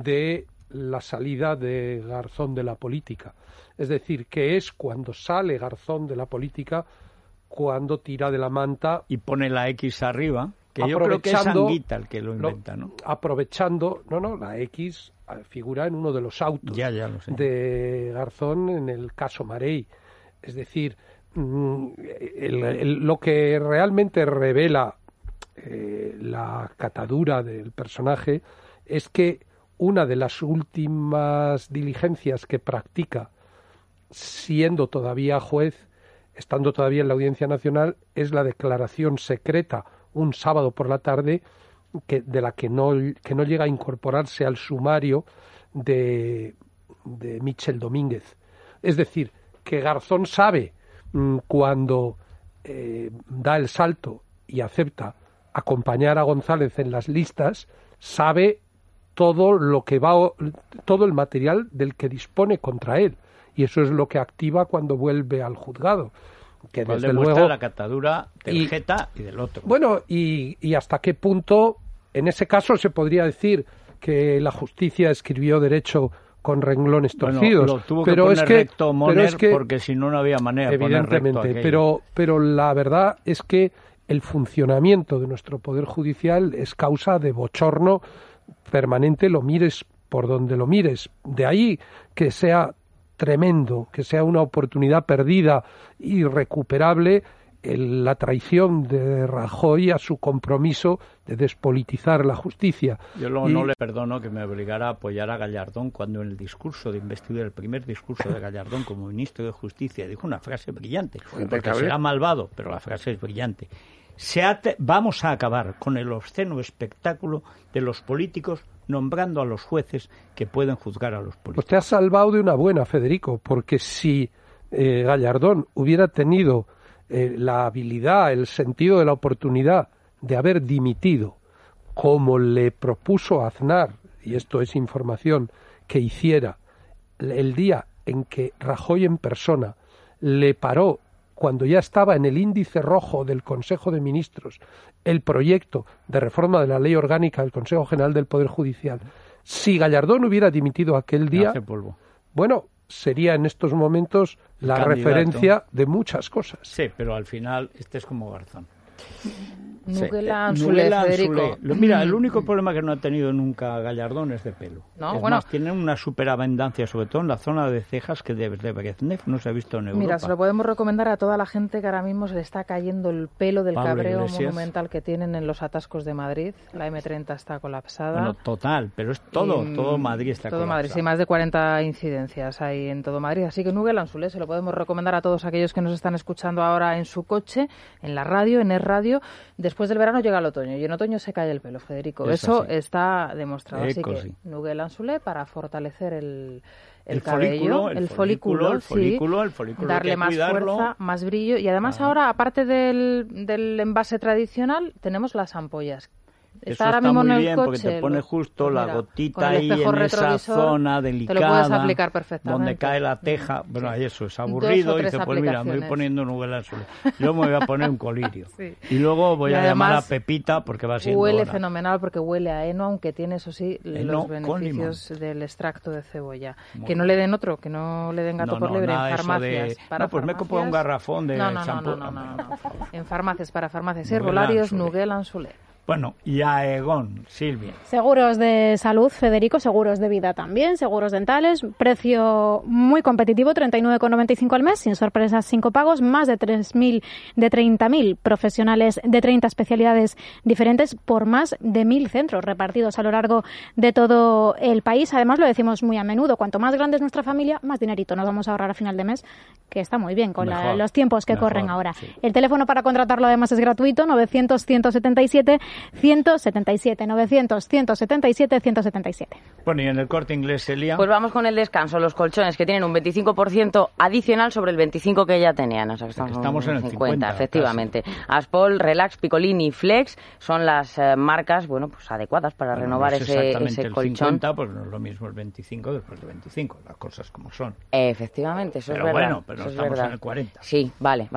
de la salida de Garzón de la política. Es decir, que es cuando sale Garzón de la política cuando tira de la manta y pone la X arriba, que yo creo que es Anguita el que lo inventa, ¿no? Aprovechando, no, no, la X figura en uno de los autos ya, ya lo sé. de Garzón en el caso Marey. Es decir, el, el, lo que realmente revela eh, la catadura del personaje es que una de las últimas diligencias que practica, siendo todavía juez, estando todavía en la Audiencia Nacional, es la declaración secreta un sábado por la tarde que, de la que no, que no llega a incorporarse al sumario de, de Michel Domínguez. Es decir, que Garzón sabe mmm, cuando eh, da el salto y acepta acompañar a González en las listas, sabe todo lo que va, todo el material del que dispone contra él, y eso es lo que activa cuando vuelve al juzgado. Que Cual desde demuestra luego la catadura del y, Geta y del otro. Bueno, y, y hasta qué punto, en ese caso se podría decir que la justicia escribió derecho con renglones torcidos. Bueno, lo tuvo pero que es poner que, recto Moner, pero es que, porque si no, no había manera de poner recto evidentemente, pero, pero la verdad es que el funcionamiento de nuestro Poder Judicial es causa de bochorno permanente, lo mires por donde lo mires. De ahí que sea tremendo, que sea una oportunidad perdida, irrecuperable, el, la traición de Rajoy a su compromiso de despolitizar la justicia. Yo lo, y... no le perdono que me obligara a apoyar a Gallardón cuando en el discurso de investidura, el primer discurso de Gallardón como ministro de Justicia, dijo una frase brillante, porque será malvado, pero la frase es brillante. Se ate... Vamos a acabar con el obsceno espectáculo de los políticos nombrando a los jueces que pueden juzgar a los políticos. Pues te has salvado de una buena, Federico, porque si eh, Gallardón hubiera tenido eh, la habilidad, el sentido de la oportunidad de haber dimitido, como le propuso Aznar, y esto es información que hiciera, el día en que Rajoy en persona le paró, cuando ya estaba en el índice rojo del Consejo de Ministros, el proyecto de reforma de la Ley Orgánica del Consejo General del Poder Judicial, si Gallardón hubiera dimitido aquel día, bueno, sería en estos momentos la candidato. Referencia de muchas cosas. Sí, pero al final este es como Garzón. Nuguela sí. Anzulé, Nuguela Federico. Anzulé. Mira, el único problema que no ha tenido nunca Gallardón es de pelo. No, es bueno. más, tiene una superabundancia, sobre todo en la zona de cejas, que de, de Brezhnev no se ha visto en Europa. Mira, se lo podemos recomendar a toda la gente que ahora mismo se le está cayendo el pelo del Pablo cabreo Iglesias. monumental que tienen en los atascos de Madrid. La eme treinta está colapsada. Bueno, total, pero es todo, y, todo Madrid está todo colapsado. Madrid, sí, más de cuarenta incidencias hay en todo Madrid. Así que Nuguela Anzulé se lo podemos recomendar a todos aquellos que nos están escuchando ahora en su coche, en la radio, en Es Radio. Después del verano llega el otoño y en otoño se cae el pelo, Federico. Es Eso así. está demostrado. Así Eco, que sí. Nuguela Anzulé para fortalecer el, el, El cabello, folículo, el el folículo, folículo, el sí, folículo, el folículo hay darle que más cuidarlo. fuerza, más brillo y además Ah. ahora, aparte del, del envase tradicional, tenemos las ampollas. Eso Está ahora está mismo muy en el bien coche, porque te pone lo- justo pues la mira, gotita con el ahí espejo en esa retrovisor, zona te lo delicada puedes aplicar perfectamente. donde cae la teja. Bueno, ahí eso es aburrido. Dos o Y tres dice, pues mira, me voy aplicaciones. poniendo Nuguela Anzulé. Yo me voy a poner un colirio. Sí. Y luego voy Y a llamar a además, Pepita porque va siendo Huele hora. fenomenal porque huele a heno, aunque tiene, eso sí, Heno los con beneficios del extracto de cebolla. Muy que no le den otro, que no le den gato No, por no, libre nada en de eso farmacias. de- Para no, pues me farmacias. compro un garrafón de no, no, no, champú. no, no, no, no, no. En farmacias, para farmacias Nuguela herbolarios, Anzulé. Nuguela Anzulé. Bueno, y a Egon, Silvia. Seguros de salud, Federico, seguros de vida también, seguros dentales, precio muy competitivo, treinta y nueve con noventa y cinco al mes, sin sorpresas, cinco pagos, más de tres mil, de treinta mil profesionales de treinta especialidades diferentes por más de mil centros repartidos a lo largo de todo el país. Además, lo decimos muy a menudo, cuanto más grande es nuestra familia, más dinerito nos vamos a ahorrar a final de mes, que está muy bien con la- Mejor, los tiempos que mejor, corren ahora. sí. El teléfono para contratarlo además es gratuito, novecientos, ciento setenta y siete, ciento setenta y siete, novecientos, ciento setenta y siete, ciento setenta y siete. Bueno, y en el Corte Inglés, Elia. Pues vamos con el descanso, los colchones que tienen un veinticinco por ciento adicional sobre el veinticinco por ciento que ya tenían. O sea que estamos, estamos en el cincuenta, cincuenta, efectivamente. Aspol, Relax, Picolini y Flex son las eh, marcas, bueno, pues adecuadas para Bueno, renovar no es ese, exactamente ese el colchón. cincuenta, pues no es lo mismo el veinticinco después del veinticinco, las cosas como son. Efectivamente, eso Pero es verdad. bueno, pero eso es estamos verdad. en el cuarenta. Sí, vale, vale.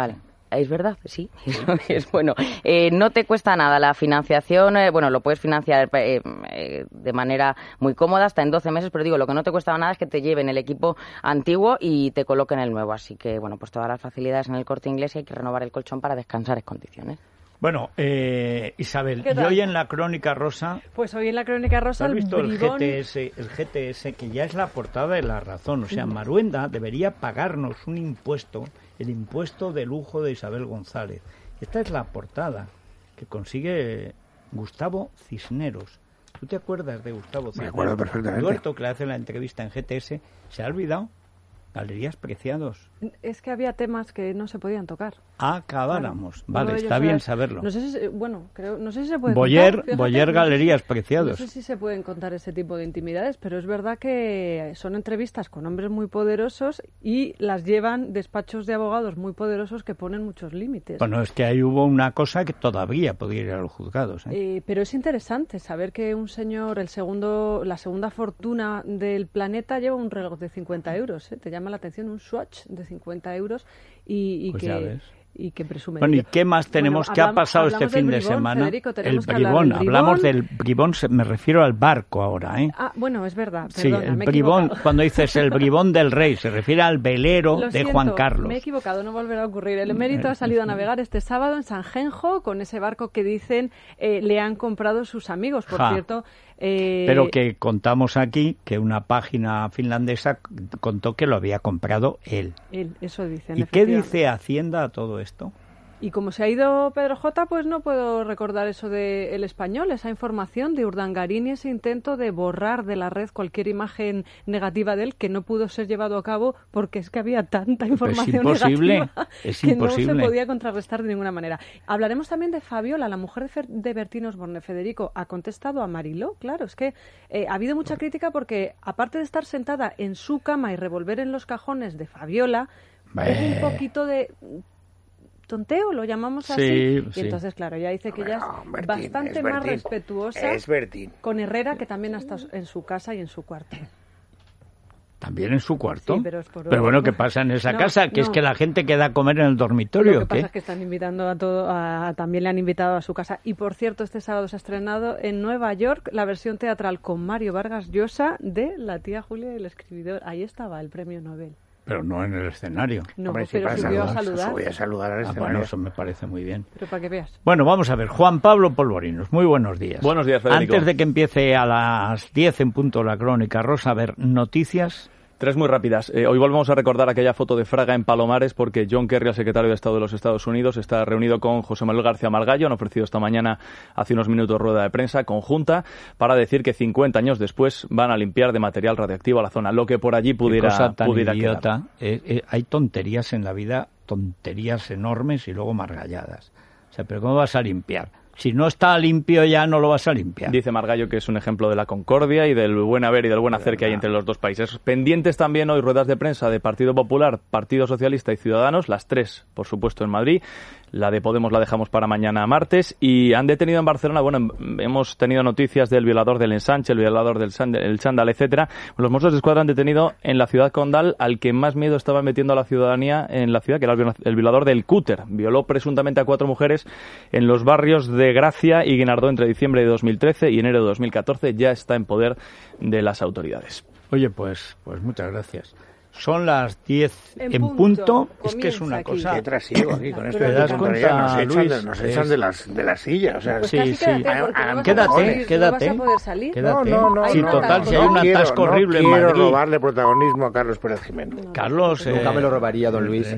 Es verdad, sí, es bueno. Eh, no te cuesta nada la financiación, eh, bueno, lo puedes financiar eh, eh, de manera muy cómoda, hasta en doce meses, pero digo, lo que no te cuesta nada es que te lleven el equipo antiguo y te coloquen el nuevo. Así que, bueno, pues todas las facilidades en el Corte Inglés y hay que renovar el colchón para descansar en condiciones. Bueno, eh, Isabel, y hoy en la Crónica Rosa... Pues hoy en la Crónica Rosa... ¿Has visto el bribón... G T S, el G T S, que ya es la portada de La Razón? O sea, Maruenda debería pagarnos un impuesto, el impuesto de lujo de Isabel González. Esta es la portada que consigue Gustavo Cisneros. ¿Tú te acuerdas de Gustavo Cisneros? Me acuerdo perfectamente. Duerto, que le hace la entrevista en G T S, ¿se ha olvidado? Galerías Preciados. Es que había temas que no se podían tocar. Acabáramos. Claro. Vale, está era, bien saberlo. No sé si, bueno, creo, no sé si se puede Boyer, contar. Boyer no Galerías sé, Preciados. No sé si se pueden contar ese tipo de intimidades, pero es verdad que son entrevistas con hombres muy poderosos y las llevan despachos de abogados muy poderosos que ponen muchos límites. Bueno, es que ahí hubo una cosa que todavía podía ir a los juzgados. ¿eh? Eh, pero es interesante saber que un señor, el segundo, la segunda fortuna del planeta, lleva un reloj de cincuenta euros. ¿eh? Te llama la atención un Swatch de cincuenta euros y, y pues que... y que presume. Bueno, ¿y qué más tenemos? Bueno, ¿Qué hablamos, ha pasado este fin bribón, de semana? Federico, el bribón, bribón, hablamos del bribón, me refiero al barco ahora, ¿eh? Ah, bueno, es verdad, perdona, sí, el me he bribón, equivocado. cuando dices el bribón del rey, se refiere al velero Lo de siento, Juan Carlos. me he equivocado, no volverá a ocurrir. El emérito ha salido a navegar este sábado en Sanjenjo con ese barco que dicen eh, le han comprado sus amigos, por Ja. cierto. Eh, Pero que contamos aquí que una página finlandesa contó que lo había comprado él. Él, eso dicen. ¿Y qué dice Hacienda a todo esto? Y como se ha ido Pedro J, pues no puedo recordar eso de El Español, esa información de Urdangarín y ese intento de borrar de la red cualquier imagen negativa de él que no pudo ser llevado a cabo porque es que había tanta información es imposible, negativa es que imposible. no se podía contrarrestar de ninguna manera. Hablaremos también de Fabiola, la mujer de, Fer de Bertín Osborne. Federico, ¿ha contestado a Mariló? Claro, es que eh, ha habido mucha crítica porque aparte de estar sentada en su cama y revolver en los cajones de Fabiola, hay un poquito de... tonteo, lo llamamos así, sí, y sí. entonces claro, ya dice que ella es no, Bertín, bastante es más Bertín. respetuosa Es Bertín. con Herrera, que también ha estado en su casa y en su cuarto. ¿También en su cuarto? Sí, pero es por... Pero bueno, ¿qué pasa en esa No, casa? Que no. es que la gente queda a comer en el dormitorio, Lo que ¿o qué? pasa es que están invitando a todo, a, también le han invitado a su casa. Y por cierto, este sábado se ha estrenado en Nueva York la versión teatral con Mario Vargas Llosa de La tía Julia y el escribidor. Ahí estaba el premio Nobel. Pero no en el escenario. No, Hombre, pero sí, subió a pasa, saludar. Subí a saludar al Ah, escenario. bueno, eso me parece muy bien. Pero para que veas. Bueno, vamos a ver. Juan Pablo Polvorinos, muy buenos días. Buenos días, Federico. Antes de que empiece a las diez en punto la Crónica Rosa, a ver, noticias... Tres muy rápidas. Eh, hoy volvemos a recordar aquella foto de Fraga en Palomares porque John Kerry, el secretario de Estado de los Estados Unidos, está reunido con José Manuel García Margallo. Han ofrecido esta mañana, hace unos minutos, rueda de prensa conjunta para decir que cincuenta años después van a limpiar de material radiactivo a la zona, lo que por allí pudiera, Qué cosa tan pudiera idiota. quedar. Eh, eh, hay tonterías en la vida, tonterías enormes y luego margalladas. O sea, ¿pero cómo vas a limpiar? Si no está limpio ya no lo vas a limpiar. Dice Margallo que es un ejemplo de la concordia y del buen haber y del buen hacer que hay entre los dos países. Pendientes también hoy ruedas de prensa de Partido Popular, Partido Socialista y Ciudadanos, las tres, por supuesto, en Madrid. La de Podemos la dejamos para mañana martes. Y han detenido en Barcelona, bueno, hemos tenido noticias del violador del ensanche, el violador del el chándal, etcétera. Los Mossos de Escuadra han detenido en la ciudad condal al que más miedo estaba metiendo a la ciudadanía en la ciudad, que era el violador del cúter. Violó presuntamente a cuatro mujeres en los barrios de Gracia y Guinardó entre diciembre de dos mil trece y enero de dos mil catorce. Ya está en poder de las autoridades. Oye, pues, pues muchas gracias. Son las diez en, En punto. punto. Es que es una Comienza cosa... aquí. Qué trasiego aquí con esto. ¿Te de das tontería, cuenta, nos echan, Luis? de, nos echan Es- de, las, de las sillas. O sea, Pues Sí, casi sí. quédate, Ah, porque ah, no vas a quédate, poder salir, quédate. No vas a poder salir. Quédate. No, no, no. Sí, no, total, no, si hay no un quiero, atasco no horrible en quiero Madrid. robarle protagonismo a Carlos Pérez Jiménez. Carlos... Nunca eh, me lo robaría, don Luis.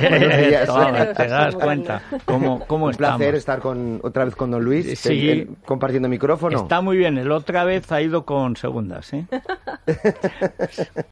eh, toma, Generoso, ¿te das somos, cuenta? ¿Cómo, cómo Un placer estamos? estar con, otra vez con don Luis, Sí. el- el- compartiendo micrófono. Está muy bien. El otra vez ha ido con segundas, ¿eh?